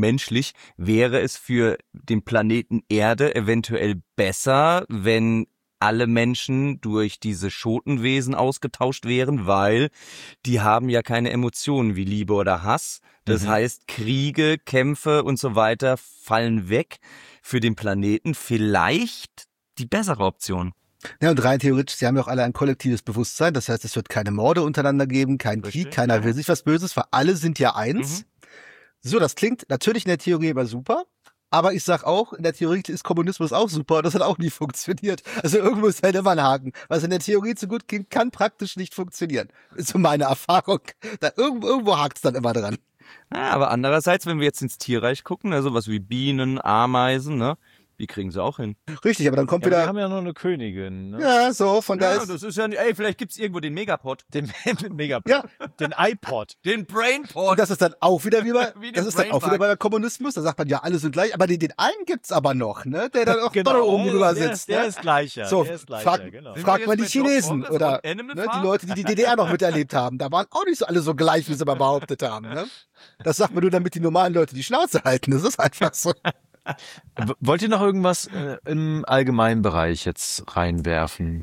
antimenschlich, wäre es für den Planeten Erde eventuell besser, wenn alle Menschen durch diese Schotenwesen ausgetauscht wären, weil die haben ja keine Emotionen wie Liebe oder Hass. Das Mhm. heißt, Kriege, Kämpfe und so weiter fallen weg. Für den Planeten vielleicht die bessere Option. Ja, und rein theoretisch, sie haben ja auch alle ein kollektives Bewusstsein. Das heißt, es wird keine Morde untereinander geben, keinen Richtig, Krieg, keiner ja. will sich was Böses, weil alle sind ja eins. Mhm. So, das klingt natürlich in der Theorie immer super. Aber ich sag auch, in der Theorie ist Kommunismus auch super und das hat auch nie funktioniert. Also irgendwo ist halt immer ein Haken. Was in der Theorie zu gut klingt, kann praktisch nicht funktionieren. Ist so meine Erfahrung. Da irgendwo, irgendwo hakt es dann immer dran. Ja, aber andererseits, wenn wir jetzt ins Tierreich gucken, also was wie Bienen, Ameisen, ne, die kriegen sie auch hin. Richtig, aber dann kommt Ja, wir wieder... haben ja noch eine Königin. Ne? Ja, so, von da Ja, ist... das ist ja, ey, vielleicht gibt's irgendwo den Megapod, Den Mega, Ja. den iPod. den Brainpod. Und das ist dann auch wieder wie bei, Wie den das ist dann auch Brainfuck. wieder bei der Kommunismus. Da sagt man ja, alle sind gleich, aber den, den einen gibt's aber noch, ne, der dann auch Genau, dort oben der, drüber der, sitzt. der ne? ist gleicher. So, der ist gleicher, frag, genau. Sind fragt wir mal die jetzt bei Doc Chinesen Brothers oder und Animal ne, die Farm? Leute, die die D D R noch miterlebt haben. Da waren auch nicht so alle so gleich, wie sie aber behauptet haben. Ne? Das sagt man nur, damit die normalen Leute die Schnauze halten. Das ist einfach so. W- Wollt ihr noch irgendwas äh, im allgemeinen Bereich jetzt reinwerfen?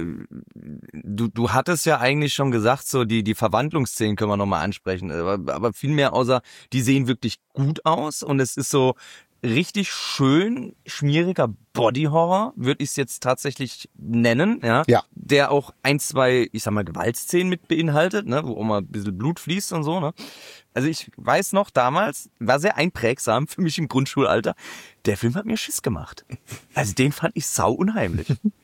Du, du hattest ja eigentlich schon gesagt, so die, die Verwandlungsszenen können wir nochmal ansprechen, aber, aber viel mehr außer, die sehen wirklich gut aus und es ist so richtig schön schmieriger Body-Horror, würde ich es jetzt tatsächlich nennen, ja? Ja. Der auch ein, zwei, ich sag mal, Gewaltszenen mit beinhaltet, ne, wo auch mal ein bisschen Blut fließt und so, ne. Also ich weiß noch, damals war sehr einprägsam für mich im Grundschulalter. Der Film hat mir Schiss gemacht. Also den fand ich sau unheimlich.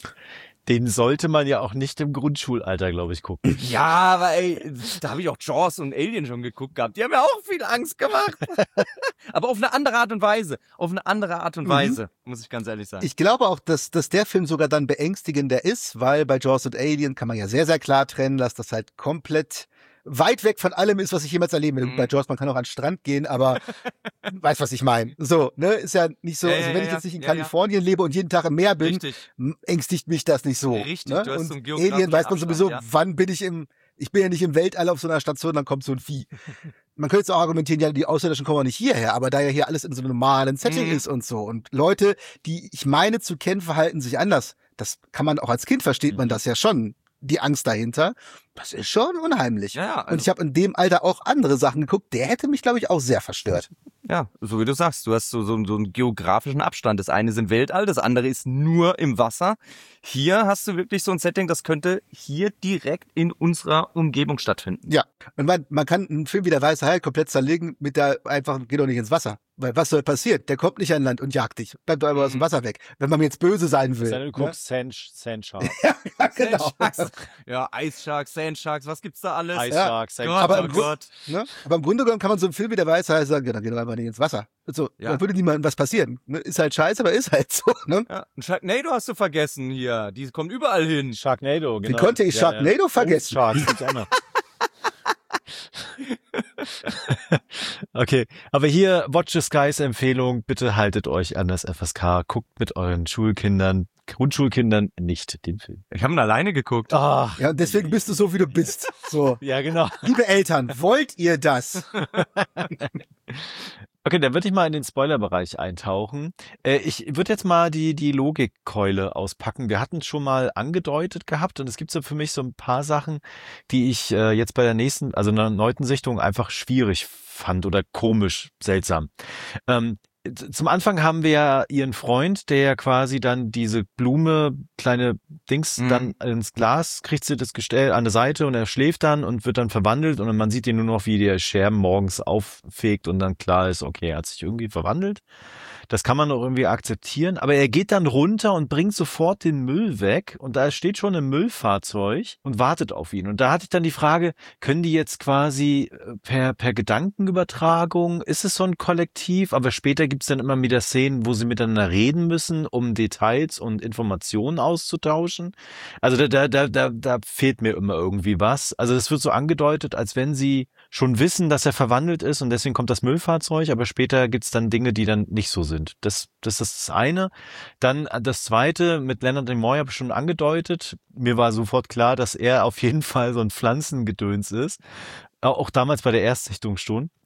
Den sollte man ja auch nicht im Grundschulalter, glaube ich, gucken. Ja, aber ey, da habe ich auch Jaws und Alien schon geguckt gehabt. Die haben mir auch viel Angst gemacht. Aber auf eine andere Art und Weise. Auf eine andere Art und Weise, muss ich ganz ehrlich sagen. Ich glaube auch, dass, dass der Film sogar dann beängstigender ist, weil bei Jaws und Alien kann man ja sehr, sehr klar trennen, dass das halt komplett weit weg von allem ist, was ich jemals erleben will. Mhm. Bei Jaws, man kann auch an den Strand gehen, aber weiß, was ich meine. So, ne, ist ja nicht so, Ja, also ja, wenn ich ja, jetzt nicht in ja, ja. Kalifornien lebe und jeden Tag im Meer bin, Richtig. m- ängstigt mich das nicht so. Richtig, ne? du hast Und so einen geografischen Alien weiß man Abstand, sowieso, ja. wann bin ich im, ich bin ja nicht im Weltall auf so einer Station, dann kommt so ein Vieh. Man könnte jetzt auch argumentieren, ja, die Außerirdischen kommen auch nicht hierher, aber da ja hier alles in so einem normalen Setting Mhm. ist und so und Leute, die ich meine zu kennen, verhalten sich anders. Das kann man auch als Kind versteht man das ja schon, die Angst dahinter. Das ist schon unheimlich. Ja, ja, und also- ich habe in dem Alter auch andere Sachen geguckt, der hätte mich, glaube ich, auch sehr verstört. Ja, so wie du sagst, du hast so, so, so einen geografischen Abstand. Das eine ist im Weltall, das andere ist nur im Wasser. Hier hast du wirklich so ein Setting, das könnte hier direkt in unserer Umgebung stattfinden. Ja, und man, man kann einen Film wie der Weiße Hai komplett zerlegen mit der einfach, geh doch nicht ins Wasser. Weil was soll passieren? Der kommt nicht an Land und jagt dich. Bleibt doch einfach aus dem Wasser weg. Wenn man jetzt böse sein will. Dann du ne? guckst Sand, Sand Shark, Ja, genau. Sandsharks. Ja, Ice Sharks, Sandsharks, was gibt's da alles? Ice Ja. Shark, Sand Gott, Aber oh im Grund- Gott. Ne? Aber im Grunde genommen kann man so einen Film wie der Weiße Hai sagen, ja, dann geh doch einfach nicht ins Wasser. So, Ja. dann würde niemandem was passieren. Ne? Ist halt scheiße, aber ist halt so. Ne? Ja, ein Sharknado hast du vergessen hier. Die kommen überall hin. Sharknado, genau. konnte ich Sharknado vergessen? Oh, Sharks gibt's auch noch. Okay, aber hier Watch the Skies Empfehlung, bitte haltet euch an das F S K, guckt mit euren Schulkindern, Grundschulkindern nicht den Film. Ich habe ihn alleine geguckt. Ach, Ja, und deswegen bist du so, wie du bist. So. ja genau. Liebe Eltern, wollt ihr das? Okay, dann würde ich mal in den Spoilerbereich eintauchen. Äh, ich würde jetzt mal die die Logikkeule auspacken. Wir hatten es schon mal angedeutet gehabt und es gibt so für mich so ein paar Sachen, die ich äh, jetzt bei der nächsten, also einer erneuten Sichtung einfach schwierig fand oder komisch, seltsam. Ähm, z- zum Anfang haben wir ja ihren Freund, der ja quasi dann diese Blume, kleine Dings, Mhm. dann ins Glas, kriegt sie das Gestell an der Seite und er schläft dann und wird dann verwandelt und man sieht ihn nur noch, wie der Scherben morgens auffegt und dann klar ist, okay, er hat sich irgendwie verwandelt. Das kann man auch irgendwie akzeptieren, aber er geht dann runter und bringt sofort den Müll weg und da steht schon ein Müllfahrzeug und wartet auf ihn. Und da hatte ich dann die Frage, können die jetzt quasi äh, per, per Gedankenübertragung, ist es so ein Kollektiv, aber später gibt's dann immer wieder Szenen, wo sie miteinander reden müssen, um Details und Informationen auszutauschen. Also da, da, da, da, da fehlt mir immer irgendwie was. Also es wird so angedeutet, als wenn sie schon wissen, dass er verwandelt ist und deswegen kommt das Müllfahrzeug, aber später gibt's dann Dinge, die dann nicht so sind. Das, das ist das eine. Dann das zweite, mit Leonard Nimoy habe ich schon angedeutet. Mir war sofort klar, dass er auf jeden Fall so ein Pflanzengedöns ist. Auch damals bei der Erstsichtung schon.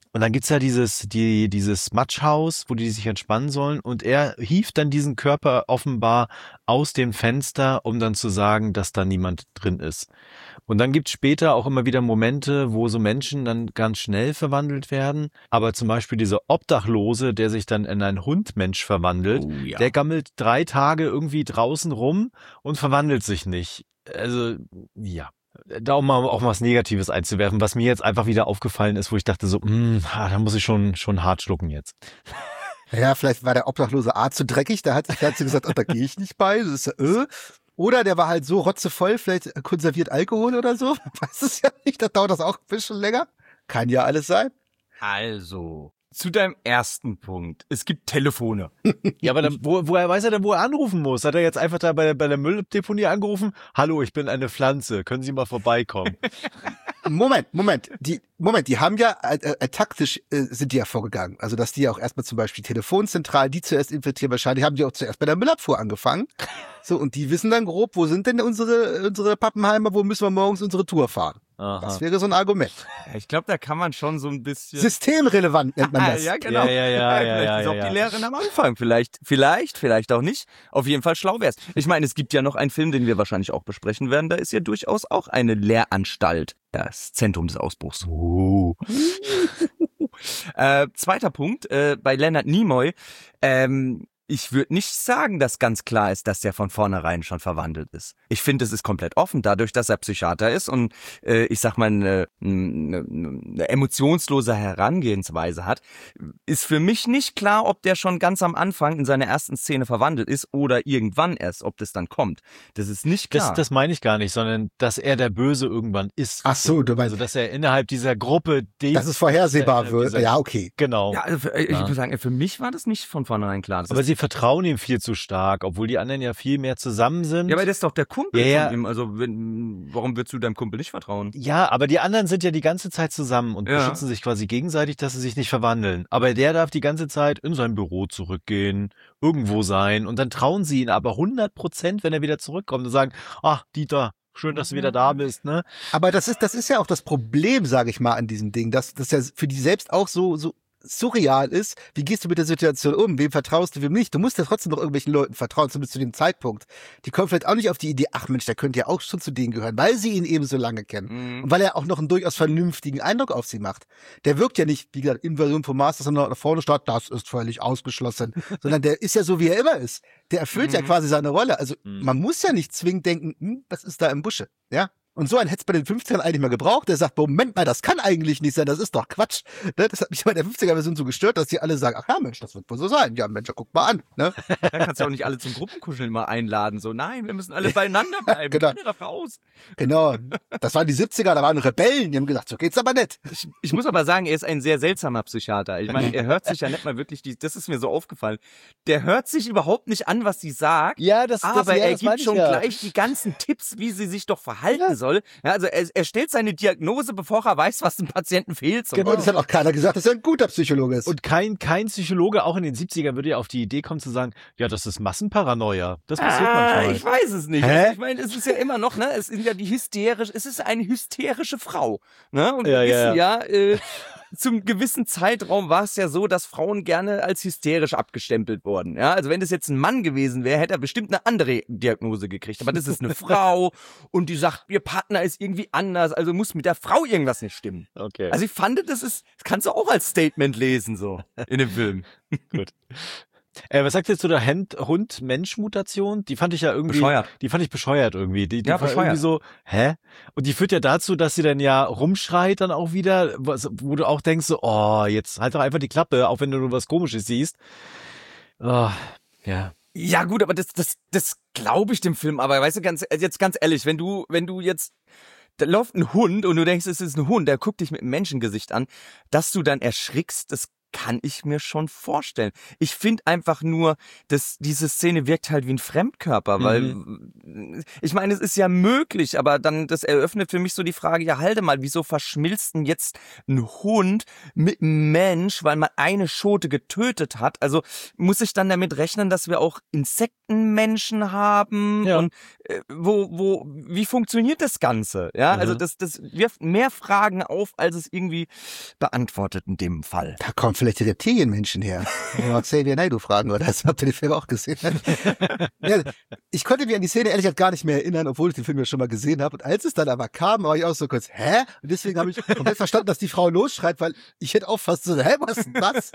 Und dann gibt's ja dieses, die, dieses Matschhaus, wo die sich entspannen sollen. Und er hieft dann diesen Körper offenbar aus dem Fenster, um dann zu sagen, dass da niemand drin ist. Und dann gibt's später auch immer wieder Momente, wo so Menschen dann ganz schnell verwandelt werden. Aber zum Beispiel dieser Obdachlose, der sich dann in einen Hundmensch verwandelt, Oh, ja. der gammelt drei Tage irgendwie draußen rum und verwandelt sich nicht. Also, ja. Da auch mal auch was Negatives einzuwerfen, was mir jetzt einfach wieder aufgefallen ist, wo ich dachte so, mh, da muss ich schon schon hart schlucken jetzt. Ja, vielleicht war der obdachlose A zu dreckig, da hat sich halt so gesagt, oh, da gehe ich nicht bei, das ist ja, äh. Oder der war halt so rotzevoll, vielleicht konserviert Alkohol oder so, weiß es ja nicht, da dauert das auch ein bisschen länger. Kann ja alles sein. Also, zu deinem ersten Punkt. Es gibt Telefone. Ja, aber dann, wo, woher weiß er denn, wo er anrufen muss? Hat er jetzt einfach da bei, bei der Mülldeponie angerufen? Hallo, ich bin eine Pflanze, können Sie mal vorbeikommen? Moment, Moment, die, Moment, die haben ja äh, äh, taktisch äh, sind die ja vorgegangen. Also dass die ja auch erstmal zum Beispiel Telefonzentral, die zuerst infiltrieren, wahrscheinlich haben die auch zuerst bei der Müllabfuhr angefangen. So, und die wissen dann grob, wo sind denn unsere unsere Pappenheimer, wo müssen wir morgens unsere Tour fahren? Aha. Das wäre so ein Argument. Ich glaube, da kann man schon so ein bisschen... Systemrelevant nennt man das. Ja, genau. Ja, ja, ja, ja, vielleicht ja, ist auch ja, die ja. Lehrerin am Anfang. Vielleicht, vielleicht, vielleicht auch nicht. Auf jeden Fall schlau wär's. Ich meine, es gibt ja noch einen Film, den wir wahrscheinlich auch besprechen werden. Da ist ja durchaus auch eine Lehranstalt. Das Zentrum des Ausbruchs. Uh. äh, zweiter Punkt, äh, bei Leonard Nimoy. Ähm, ich würde nicht sagen, dass ganz klar ist, dass der von vornherein schon verwandelt ist. Ich finde, es ist komplett offen, dadurch, dass er Psychiater ist und äh, ich sag mal eine, eine, eine emotionslose Herangehensweise hat, ist für mich nicht klar, ob der schon ganz am Anfang in seiner ersten Szene verwandelt ist oder irgendwann erst, ob das dann kommt. Das ist nicht klar. Das, das meine ich gar nicht, sondern dass er der Böse irgendwann ist. Ach so, du meinst, Also, dass er innerhalb dieser Gruppe... Die, dass es vorhersehbar äh, wird. dieser- Ja, okay. Genau. Ja, also, äh, ich Ja. muss sagen, für mich war das nicht von vornherein klar. Das Aber ist, sie vertrauen ihm viel zu stark, obwohl die anderen ja viel mehr zusammen sind. ja, aber der ist doch der Kumpel Ja, ja. von ihm. Also wenn, warum würdest du deinem Kumpel nicht vertrauen? Ja, aber die anderen sind ja die ganze Zeit zusammen und Ja. beschützen sich quasi gegenseitig, dass sie sich nicht verwandeln. Aber der darf die ganze Zeit in sein Büro zurückgehen, irgendwo sein und dann trauen sie ihn aber hundert Prozent, wenn er wieder zurückkommt und sagen, ach, Dieter, schön, dass du wieder da bist, ne? Aber das ist, das ist ja auch das Problem, sage ich mal, an diesem Ding, dass das ja für die selbst auch so, so surreal ist. Wie gehst du mit der Situation um? Wem vertraust du, wem nicht? Du musst ja trotzdem noch irgendwelchen Leuten vertrauen, zumindest zu dem Zeitpunkt. Die kommen vielleicht auch nicht auf die Idee, ach Mensch, der könnte ja auch schon zu denen gehören, weil sie ihn eben so lange kennen. Mhm. Und weil er auch noch einen durchaus vernünftigen Eindruck auf sie macht. Der wirkt ja nicht, wie gesagt, Invasion vom Mars, dass er noch nach vorne startet, das ist völlig ausgeschlossen. Sondern der ist ja so, wie er immer ist. Der erfüllt ja Mhm. quasi seine Rolle. Also Mhm. man muss ja nicht zwingend denken, hm, was ist da im Busche? Ja? Und so einen hätte es bei den fünfzigern eigentlich mal gebraucht, der sagt, Moment mal, das kann eigentlich nicht sein, das ist doch Quatsch. Ne? Das hat mich bei der fünfziger-Version so gestört, dass die alle sagen, ach ja Mensch, das wird wohl so sein. Ja Mensch, guck mal an. Ne? Da kannst du auch nicht alle zum Gruppenkuscheln mal einladen. So, nein, wir müssen alle beieinander bleiben. Genau. Keiner darf raus. Genau. Das waren die siebziger, da waren Rebellen, die haben gesagt, so geht's aber nicht. Ich, ich muss aber sagen, er ist ein sehr seltsamer Psychiater. Ich meine, er hört sich ja nicht mal wirklich, die, das ist mir so aufgefallen, der hört sich überhaupt nicht an, was sie sagt. Ja, das, Aber ja, er das meine gibt ich schon ja. gleich die ganzen Tipps, wie sie sich doch verhalten Ja. soll. Ja, also er, er stellt seine Diagnose, bevor er weiß, was dem Patienten fehlt. So. Genau. Und es hat auch keiner gesagt, dass er ein guter Psychologe ist. Und kein, kein Psychologe, auch in den siebzigern, würde ja auf die Idee kommen zu sagen, ja, das ist Massenparanoia. Das passiert Ah, manchmal. ich weiß es nicht. Hä? Also ich meine, es ist ja immer noch, ne, es sind ja die hysterisch, es ist eine hysterische Frau, ne? Und wir Ja, ja, wissen ja, äh, zum gewissen Zeitraum war es ja so, dass Frauen gerne als hysterisch abgestempelt wurden. Ja, also wenn das jetzt ein Mann gewesen wäre, hätte er bestimmt eine andere Diagnose gekriegt. Aber das ist eine Frau und die sagt, ihr Partner ist irgendwie anders, also muss mit der Frau irgendwas nicht stimmen. Okay. Also ich fand, das ist, das kannst du auch als Statement lesen, so, in dem Film. Gut. Äh, was sagt ihr zu der Hand- Hund-Mensch-Mutation? Die fand ich ja irgendwie, Bescheuert. die fand ich bescheuert irgendwie. Die, die Ja, war bescheuert. irgendwie so, hä? Und die führt ja dazu, dass sie dann ja rumschreit dann auch wieder, was, wo du auch denkst so, oh, jetzt halt doch einfach die Klappe, auch wenn du nur was Komisches siehst. Oh, ja. Ja gut, aber das, das, das glaube ich dem Film. Aber weißt du, ganz, jetzt ganz ehrlich, wenn du, wenn du jetzt, da läuft ein Hund und du denkst, es ist ein Hund, der guckt dich mit einem Menschengesicht an, dass du dann erschrickst, das kann ich mir schon vorstellen. Ich finde einfach nur, dass diese Szene wirkt halt wie ein Fremdkörper, weil mhm. ich meine, es ist ja möglich, aber dann, das eröffnet für mich so die Frage, ja halte mal, wieso verschmilzt denn jetzt ein Hund mit einem Mensch, weil man eine Schote getötet hat? Also muss ich dann damit rechnen, dass wir auch Insektenmenschen haben? Ja. Und äh, wo, wo, wie funktioniert das Ganze? Ja, Mhm. also das, das wirft mehr Fragen auf, als es irgendwie beantwortet in dem Fall. Da kommen vielleicht die Reptilienmenschen her. Ja, Xavier Naidoo fragen, oder? Das habt ihr den Film auch gesehen. Ja, ich konnte mich an die Szene ehrlich gesagt gar nicht mehr erinnern, obwohl ich den Film ja schon mal gesehen habe. Und als es dann aber kam, war ich auch so kurz, hä? Und deswegen habe ich komplett verstanden, dass die Frau losschreit, weil ich hätte auch fast so, hä, was ist denn das?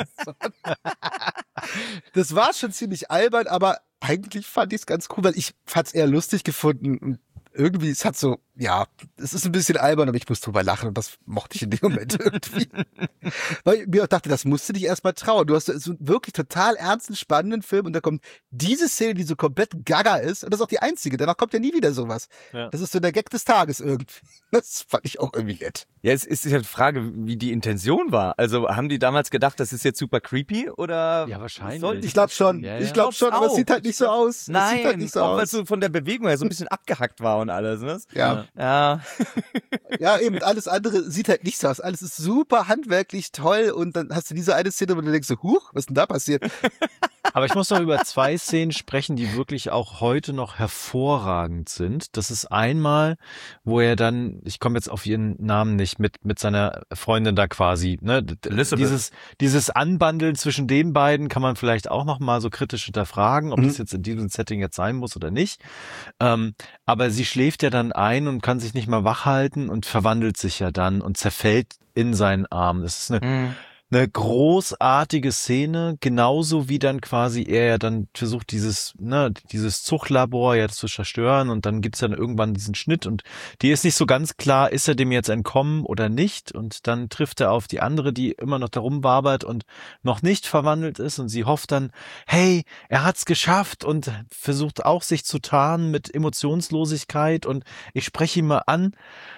Das war schon ziemlich albern, aber eigentlich fand ich es ganz cool, weil ich fand es eher lustig gefunden. Und irgendwie, es hat so, ja, es ist ein bisschen albern, aber ich muss drüber lachen und das mochte ich in dem Moment irgendwie. Weil ich mir auch dachte, das musst du dich erstmal trauen. Du hast so einen wirklich total ernsten, spannenden Film und da kommt diese Szene, die so komplett gaga ist und das ist auch die einzige. Danach kommt ja nie wieder sowas. Ja. Das ist so der Gag des Tages irgendwie. Das fand ich auch irgendwie nett. Ja, es ist ja die Frage, wie die Intention war. Also haben die damals gedacht, das ist jetzt super creepy oder? Ja, wahrscheinlich. soll die- Ich glaube schon, Ja, ich ja. glaube schon, aber es auch. sieht halt nicht so aus. Es Nein, sieht halt nicht so auch weil aus. es so von der Bewegung her so ein bisschen abgehackt war und alles. Ne? Ja. Ja. Ja, eben, alles andere sieht halt nicht so aus. Alles ist super handwerklich toll und dann hast du diese eine Szene, wo du denkst so, huch, was ist denn da passiert? Aber ich muss noch über zwei Szenen sprechen, die wirklich auch heute noch hervorragend sind. Das ist einmal, wo er dann, ich komme jetzt auf ihren Namen nicht, mit mit seiner Freundin da quasi, ne, d- Elizabeth. dieses dieses Anbandeln zwischen den beiden kann man vielleicht auch noch mal so kritisch hinterfragen, ob Mhm. das jetzt in diesem Setting jetzt sein muss oder nicht. Ähm, aber sie schläft ja dann ein und kann sich nicht mehr wach halten und verwandelt sich ja dann und zerfällt in seinen Arm. Das ist eine Mhm. eine großartige Szene, genauso wie dann quasi er ja dann versucht, dieses, ne, dieses Zuchtlabor ja zu zerstören und dann gibt's dann irgendwann diesen Schnitt und die ist nicht so ganz klar, ist er dem jetzt entkommen oder nicht und dann trifft er auf die andere, die immer noch da rumwabert und noch nicht verwandelt ist und sie hofft dann, hey, er hat's geschafft und versucht auch sich zu tarnen mit Emotionslosigkeit und ich spreche ihn mal an.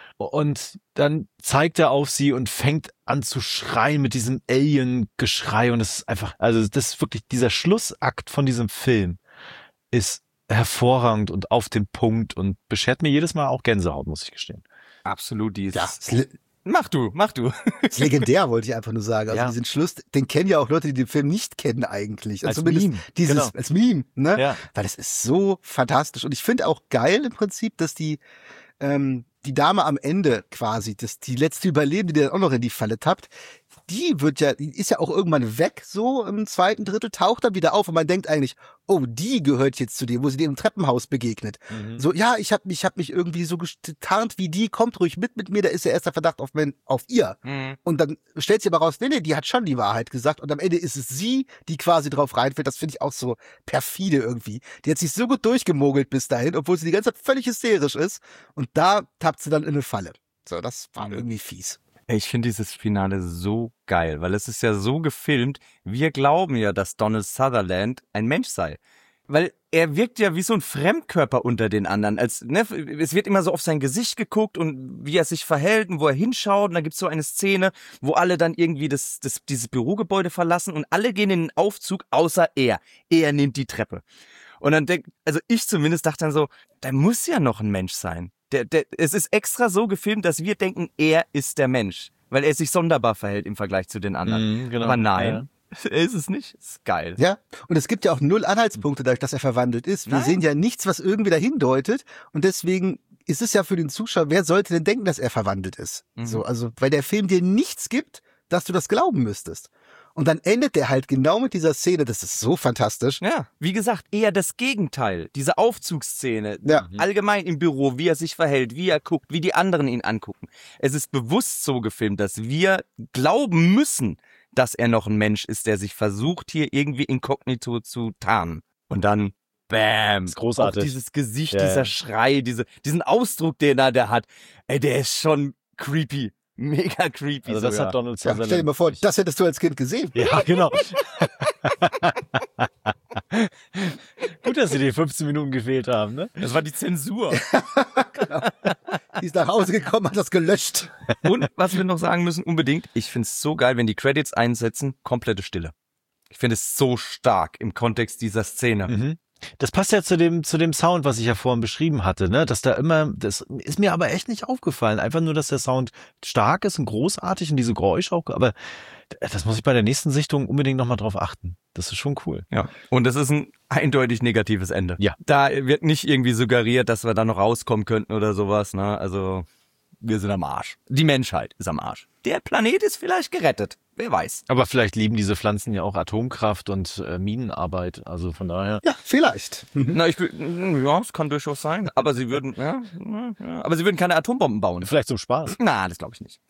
Und dann zeigt er auf sie und fängt an zu schreien mit diesem Alien-Geschrei. Und es ist einfach, also das ist wirklich, dieser Schlussakt von diesem Film ist hervorragend und auf den Punkt und beschert mir jedes Mal auch Gänsehaut, muss ich gestehen. Absolut, die ist. Ja, ist le- Mach du, mach du. ist legendär, wollte ich einfach nur sagen. Also Ja. diesen Schluss, den kennen ja auch Leute, die den Film nicht kennen eigentlich. Also Als zumindest Meme, dieses, genau. als Meme, ne? Ja. Weil es ist so fantastisch. Und ich finde auch geil im Prinzip, dass die, ähm, die Dame am Ende quasi, das, die letzte Überlebende, die dann auch noch in die Falle tappt, die wird ja, die ist ja auch irgendwann weg, so im zweiten Drittel, taucht dann wieder auf und man denkt eigentlich, oh, die gehört jetzt zu dem, wo sie dem im Treppenhaus begegnet. Mhm. So, ja, ich habe mich, ich hab mich irgendwie so getarnt wie die, kommt ruhig mit mit mir, da ist ja erst der Verdacht auf, mein, auf ihr. Und dann stellt sie aber raus, nee, nee, die hat schon die Wahrheit gesagt und am Ende ist es sie, die quasi drauf reinfällt. Das finde ich auch so perfide irgendwie. Die hat sich so gut durchgemogelt bis dahin, obwohl sie die ganze Zeit völlig hysterisch ist und da tappt sie dann in eine Falle. So, das war Mhm. irgendwie fies. Ich finde dieses Finale so geil, weil es ist ja so gefilmt, wir glauben ja, dass Donald Sutherland ein Mensch sei. Weil er wirkt ja wie so ein Fremdkörper unter den anderen. Als, ne, es wird immer so auf sein Gesicht geguckt und wie er sich verhält und wo er hinschaut. Und dann gibt's so eine Szene, wo alle dann irgendwie das, das, dieses Bürogebäude verlassen und alle gehen in den Aufzug, außer er. Er nimmt die Treppe. Und dann denkt, also ich zumindest dachte dann so, da muss ja noch ein Mensch sein. Der, der, es ist extra so gefilmt, dass wir denken, er ist der Mensch. Weil er sich sonderbar verhält im Vergleich zu den anderen. Mhm, genau. Aber nein, er ist es nicht. Ist geil. Ja, und es gibt ja auch null Anhaltspunkte dadurch, dass er verwandelt ist. Wir Nein. sehen ja nichts, was irgendwie dahin deutet und deswegen ist es ja für den Zuschauer, wer sollte denn denken, dass er verwandelt ist? Mhm. So, also, weil der Film dir nichts gibt, dass du das glauben müsstest. Und dann endet der halt genau mit dieser Szene, das ist so fantastisch. Ja, wie gesagt, eher das Gegenteil. Diese Aufzugsszene, Ja. allgemein im Büro, wie er sich verhält, wie er guckt, wie die anderen ihn angucken. Es ist bewusst so gefilmt, dass wir glauben müssen, dass er noch ein Mensch ist, der sich versucht, hier irgendwie inkognito zu tarnen. Und dann, bam, ist großartig. auf dieses Gesicht, Ja, dieser ja. Schrei, diese, diesen Ausdruck, den er da hat, ey, der ist schon creepy. Mega creepy Also das sogar. hat Donald Ja, Sutherland. stell dir mal vor, das hättest du als Kind gesehen. Ja, genau. Gut, dass sie die fünfzehn Minuten gefehlt haben, ne? Das war die Zensur. Die Die ist nach Hause gekommen, hat das gelöscht. Und was wir noch sagen müssen, unbedingt, ich finde es so geil, wenn die Credits einsetzen, komplette Stille. Ich finde es so stark im Kontext dieser Szene. Mhm. Das passt ja zu dem zu dem Sound, was ich ja vorhin beschrieben hatte, ne? Dass da immer, das ist mir aber echt nicht aufgefallen. Einfach nur, dass der Sound stark ist und großartig und diese Geräusche auch, aber das muss ich bei der nächsten Sichtung unbedingt nochmal drauf achten. Das ist schon cool. Ja. Und das ist ein eindeutig negatives Ende. Ja. Da wird nicht irgendwie suggeriert, dass wir da noch rauskommen könnten oder sowas, ne? Also, wir sind am Arsch. Die Menschheit ist am Arsch. Der Planet ist vielleicht gerettet. Wer weiß. Aber vielleicht lieben diese Pflanzen ja auch Atomkraft und äh, Minenarbeit. Also von daher. Ja, vielleicht. Na, ich will, ja, es kann durchaus sein. Aber sie würden, ja, ja, aber sie würden keine Atombomben bauen. Vielleicht zum Spaß. Na, das glaube ich nicht.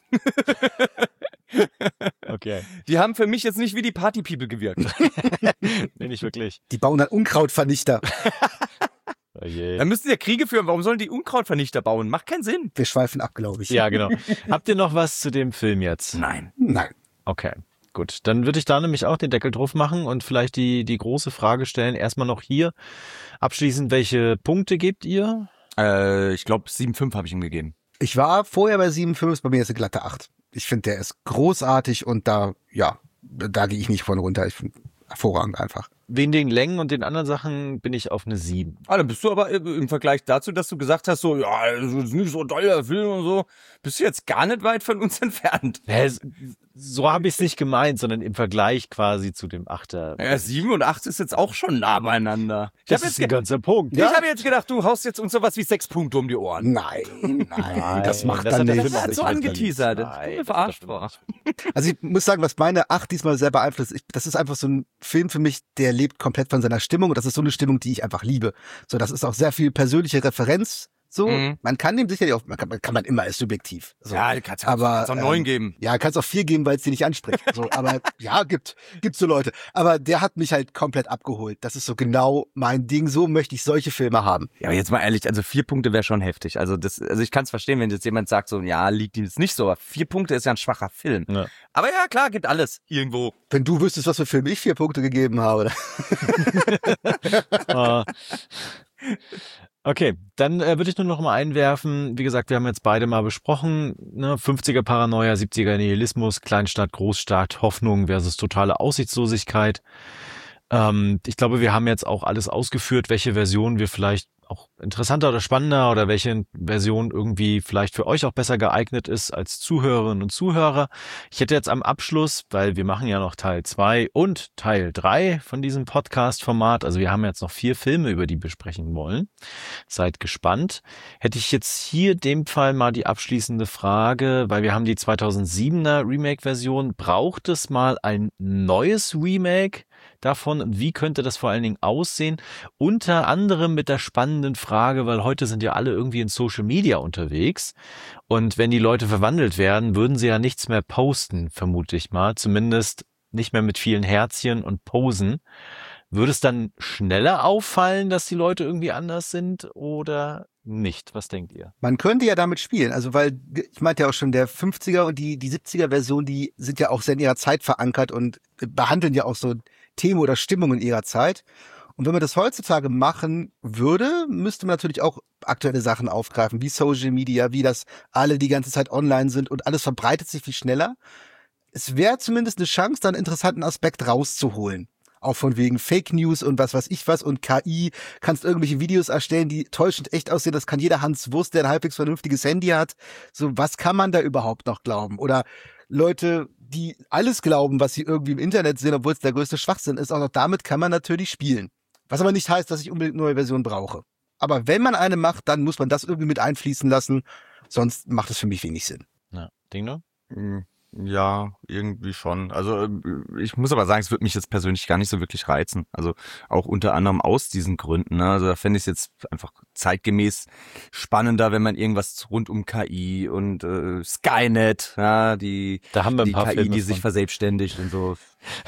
Okay. Die haben für mich jetzt nicht wie die Party-People gewirkt. Nee, nicht wirklich. Die bauen dann Unkrautvernichter. Oh je. Dann müssen sie ja Kriege führen. Warum sollen die Unkrautvernichter bauen? Macht keinen Sinn. Wir schweifen ab, glaube ich. Ja, genau. Habt ihr noch was zu dem Film jetzt? Nein. Nein. Okay, gut. Dann würde ich da nämlich auch den Deckel drauf machen und vielleicht die, die große Frage stellen. Erstmal noch hier abschließend, welche Punkte gebt ihr? Äh, ich glaube, sieben Komma fünf habe ich ihm gegeben. Ich war vorher bei sieben Komma fünf, bei mir ist eine glatte acht. Ich finde, der ist großartig und da, ja, da gehe ich nicht von runter. Ich finde hervorragend einfach. Wegen den Längen und den anderen Sachen bin ich auf eine sieben. Ah, dann bist du aber im Vergleich dazu, dass du gesagt hast, so, ja, das ist nicht so toll, der Film und so, bist du jetzt gar nicht weit von uns entfernt. Hä, so habe ich es nicht gemeint, sondern im Vergleich quasi zu dem Achter. Ja, sieben und acht ist jetzt auch schon nah beieinander. Ich Das habe ist jetzt, ein ge ganzer Punkt. ich hab jetzt gedacht, du haust jetzt uns sowas wie sechs Punkte um die Ohren. Nein, nein, das macht das dann hat der nicht. Film auch hat nicht so verdient. angeteasert. Nein, Ich bin das verarscht hat er worden. Also ich muss sagen, was meine acht diesmal sehr beeinflusst, ich, das ist einfach so ein Film für mich, der lebt komplett von seiner Stimmung und das ist so eine Stimmung, die ich einfach liebe. So, das ist auch sehr viel persönliche Referenz. So, Mhm. man kann dem sicherlich auch, man kann, kann man immer als subjektiv. So. Ja, du kannst, aber kannst auch neun ähm, geben. Ja, kannst auch vier geben, weil es dir nicht anspricht. So, aber ja, gibt gibt's so Leute. Aber der hat mich halt komplett abgeholt. Das ist so genau mein Ding. So möchte ich solche Filme haben. Ja, aber jetzt mal ehrlich, also vier Punkte wäre schon heftig. Also das, also ich kann es verstehen, wenn jetzt jemand sagt so, ja, liegt ihm jetzt nicht so, aber vier Punkte ist ja ein schwacher Film. Ja. Aber ja, klar, gibt alles irgendwo. Wenn du wüsstest, was für Filme ich vier Punkte gegeben habe. Ah. Okay, dann äh, würde ich nur noch mal einwerfen, wie gesagt, wir haben jetzt beide mal besprochen, ne, fünfziger Paranoia, siebziger Nihilismus, Kleinstadt, Großstadt, Hoffnung versus totale Aussichtslosigkeit. Ähm, ich glaube, wir haben jetzt auch alles ausgeführt, welche Version wir vielleicht auch interessanter oder spannender oder welche Version irgendwie vielleicht für euch auch besser geeignet ist als Zuhörerinnen und Zuhörer. Ich hätte jetzt am Abschluss, weil wir machen ja noch Teil zwei und Teil drei von diesem Podcast-Format, also wir haben jetzt noch vier Filme, über die wir besprechen wollen. Seid gespannt. Hätte ich jetzt hier in dem Fall mal die abschließende Frage, weil wir haben die zweitausendsiebener Remake-Version. Braucht es mal ein neues Remake davon und wie könnte das vor allen Dingen aussehen? Unter anderem mit der spannenden Frage, weil heute sind ja alle irgendwie in Social Media unterwegs und wenn die Leute verwandelt werden, würden sie ja nichts mehr posten, vermute ich mal, zumindest nicht mehr mit vielen Herzchen und Posen. Würde es dann schneller auffallen, dass die Leute irgendwie anders sind oder nicht? Was denkt ihr? Man könnte ja damit spielen, also weil, ich meinte ja auch schon, der fünfziger und die, die siebziger Version, die sind ja auch sehr in ihrer Zeit verankert und behandeln ja auch so Themen oder Stimmungen ihrer Zeit. Und wenn man das heutzutage machen würde, müsste man natürlich auch aktuelle Sachen aufgreifen, wie Social Media, wie das alle die ganze Zeit online sind und alles verbreitet sich viel schneller. Es wäre zumindest eine Chance, da einen interessanten Aspekt rauszuholen. Auch von wegen Fake News und was weiß ich was und K I, kannst irgendwelche Videos erstellen, die täuschend echt aussehen, das kann jeder Hans Wurst, der ein halbwegs vernünftiges Handy hat. So, was kann man da überhaupt noch glauben? Oder Leute, die alles glauben, was sie irgendwie im Internet sehen, obwohl es der größte Schwachsinn ist, auch noch damit kann man natürlich spielen. Was aber nicht heißt, dass ich unbedingt eine neue Version brauche. Aber wenn man eine macht, dann muss man das irgendwie mit einfließen lassen, sonst macht es für mich wenig Sinn. Ja, Ding Ja, irgendwie schon. Also ich muss aber sagen, es würde mich jetzt persönlich gar nicht so wirklich reizen. Also auch unter anderem aus diesen Gründen. Ne? Also da fände ich es jetzt einfach zeitgemäß spannender, wenn man irgendwas rund um K I und äh, Skynet, ja, die, Da haben wir ein die paar K I, Filme die sich von. verselbstständigt und so.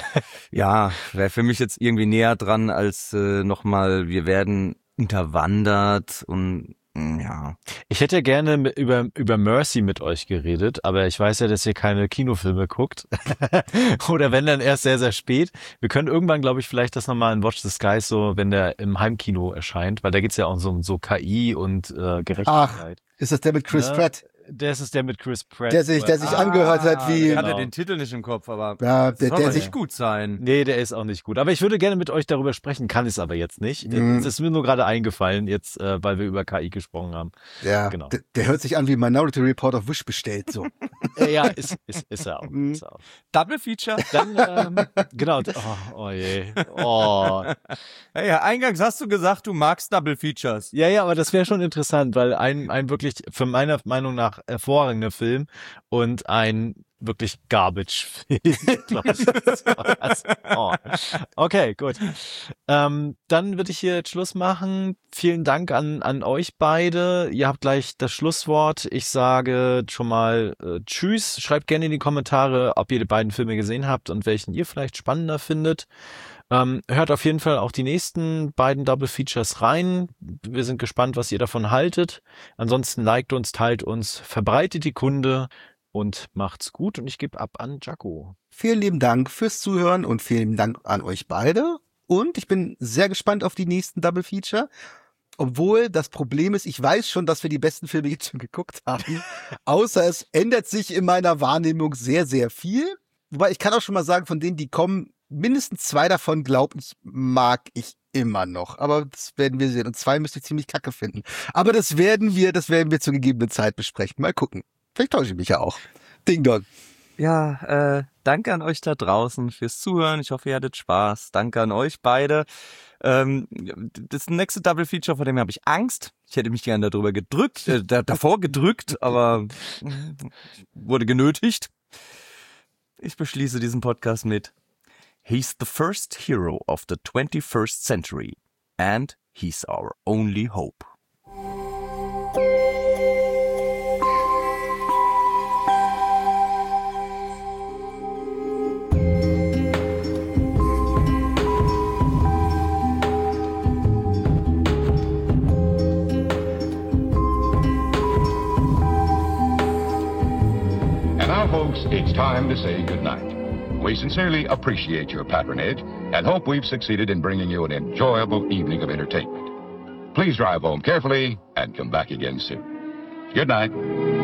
Ja, wäre für mich jetzt irgendwie näher dran als äh, nochmal, wir werden unterwandert und Ja. Ich hätte gerne mit, über, über Mercy mit euch geredet, aber ich weiß ja, dass ihr keine Kinofilme guckt. Oder wenn, dann erst sehr, sehr spät. Wir können irgendwann, glaube ich, vielleicht das nochmal in Watch the Skies so, wenn der im Heimkino erscheint, weil da geht's ja auch so um so K I und äh, Gerechtigkeit. Ach, ist das der mit Chris Ja. Pratt? Das ist der mit Chris Pratt. Der sich, der sich angehört hat wie... Ich hatte Genau. den Titel nicht im Kopf, aber Ja, das der- soll der doch sich- nicht gut sein. Nee, der ist auch nicht gut. Aber ich würde gerne mit euch darüber sprechen, kann es aber jetzt nicht. Mhm. Es ist mir nur gerade eingefallen, jetzt, äh, weil wir über K I gesprochen haben. Ja, Genau. der, der hört sich an wie Minority Report auf Wish bestellt, so. Äh, ja, ist, ist, ist er auch. Mhm. Ist er auch. Double Feature. Dann, ähm, genau. Oh, oh je. Oh. Hey, eingangs hast du gesagt, du magst Double Features. Ja, ja, aber das wäre schon interessant, weil ein, ein wirklich, für meiner Meinung nach, hervorragender Film und ein wirklich Garbage-Film. glaub ich. Das- oh. Okay, gut. Ähm, dann würde ich hier jetzt Schluss machen. Vielen Dank an, an euch beide. Ihr habt gleich das Schlusswort. Ich sage schon mal äh, Tschüss. Schreibt gerne in die Kommentare, ob ihr die beiden Filme gesehen habt und welchen ihr vielleicht spannender findet. Ähm, hört auf jeden Fall auch die nächsten beiden Double Features rein. Wir sind gespannt, was ihr davon haltet. Ansonsten liked uns, teilt uns, verbreitet die Kunde und macht's gut. Und ich gebe ab an Jaco. Vielen lieben Dank fürs Zuhören und vielen Dank an euch beide. Und ich bin sehr gespannt auf die nächsten Double Feature. Obwohl das Problem ist, ich weiß schon, dass wir die besten Filme jetzt schon geguckt haben. Außer es ändert sich in meiner Wahrnehmung sehr, sehr viel. Wobei ich kann auch schon mal sagen, von denen, die kommen, mindestens zwei davon, glaube ich, mag ich immer noch. Aber das werden wir sehen. Und zwei müsste ich ziemlich kacke finden. Aber das werden wir, das werden wir zur gegebenen Zeit besprechen. Mal gucken. Vielleicht täusche ich mich ja auch. Ding Dong. Ja, äh, danke an euch da draußen fürs Zuhören. Ich hoffe, ihr hattet Spaß. Danke an euch beide. Ähm, das nächste Double Feature, vor dem habe ich Angst. Ich hätte mich gerne darüber gedrückt, äh, da, davor gedrückt, aber wurde genötigt. Ich beschließe diesen Podcast mit: He's the first hero of the twenty-first century and he's our only hope. And now, folks, it's time to say goodnight. We sincerely appreciate your patronage and hope we've succeeded in bringing you an enjoyable evening of entertainment. Please drive home carefully and come back again soon. Good night.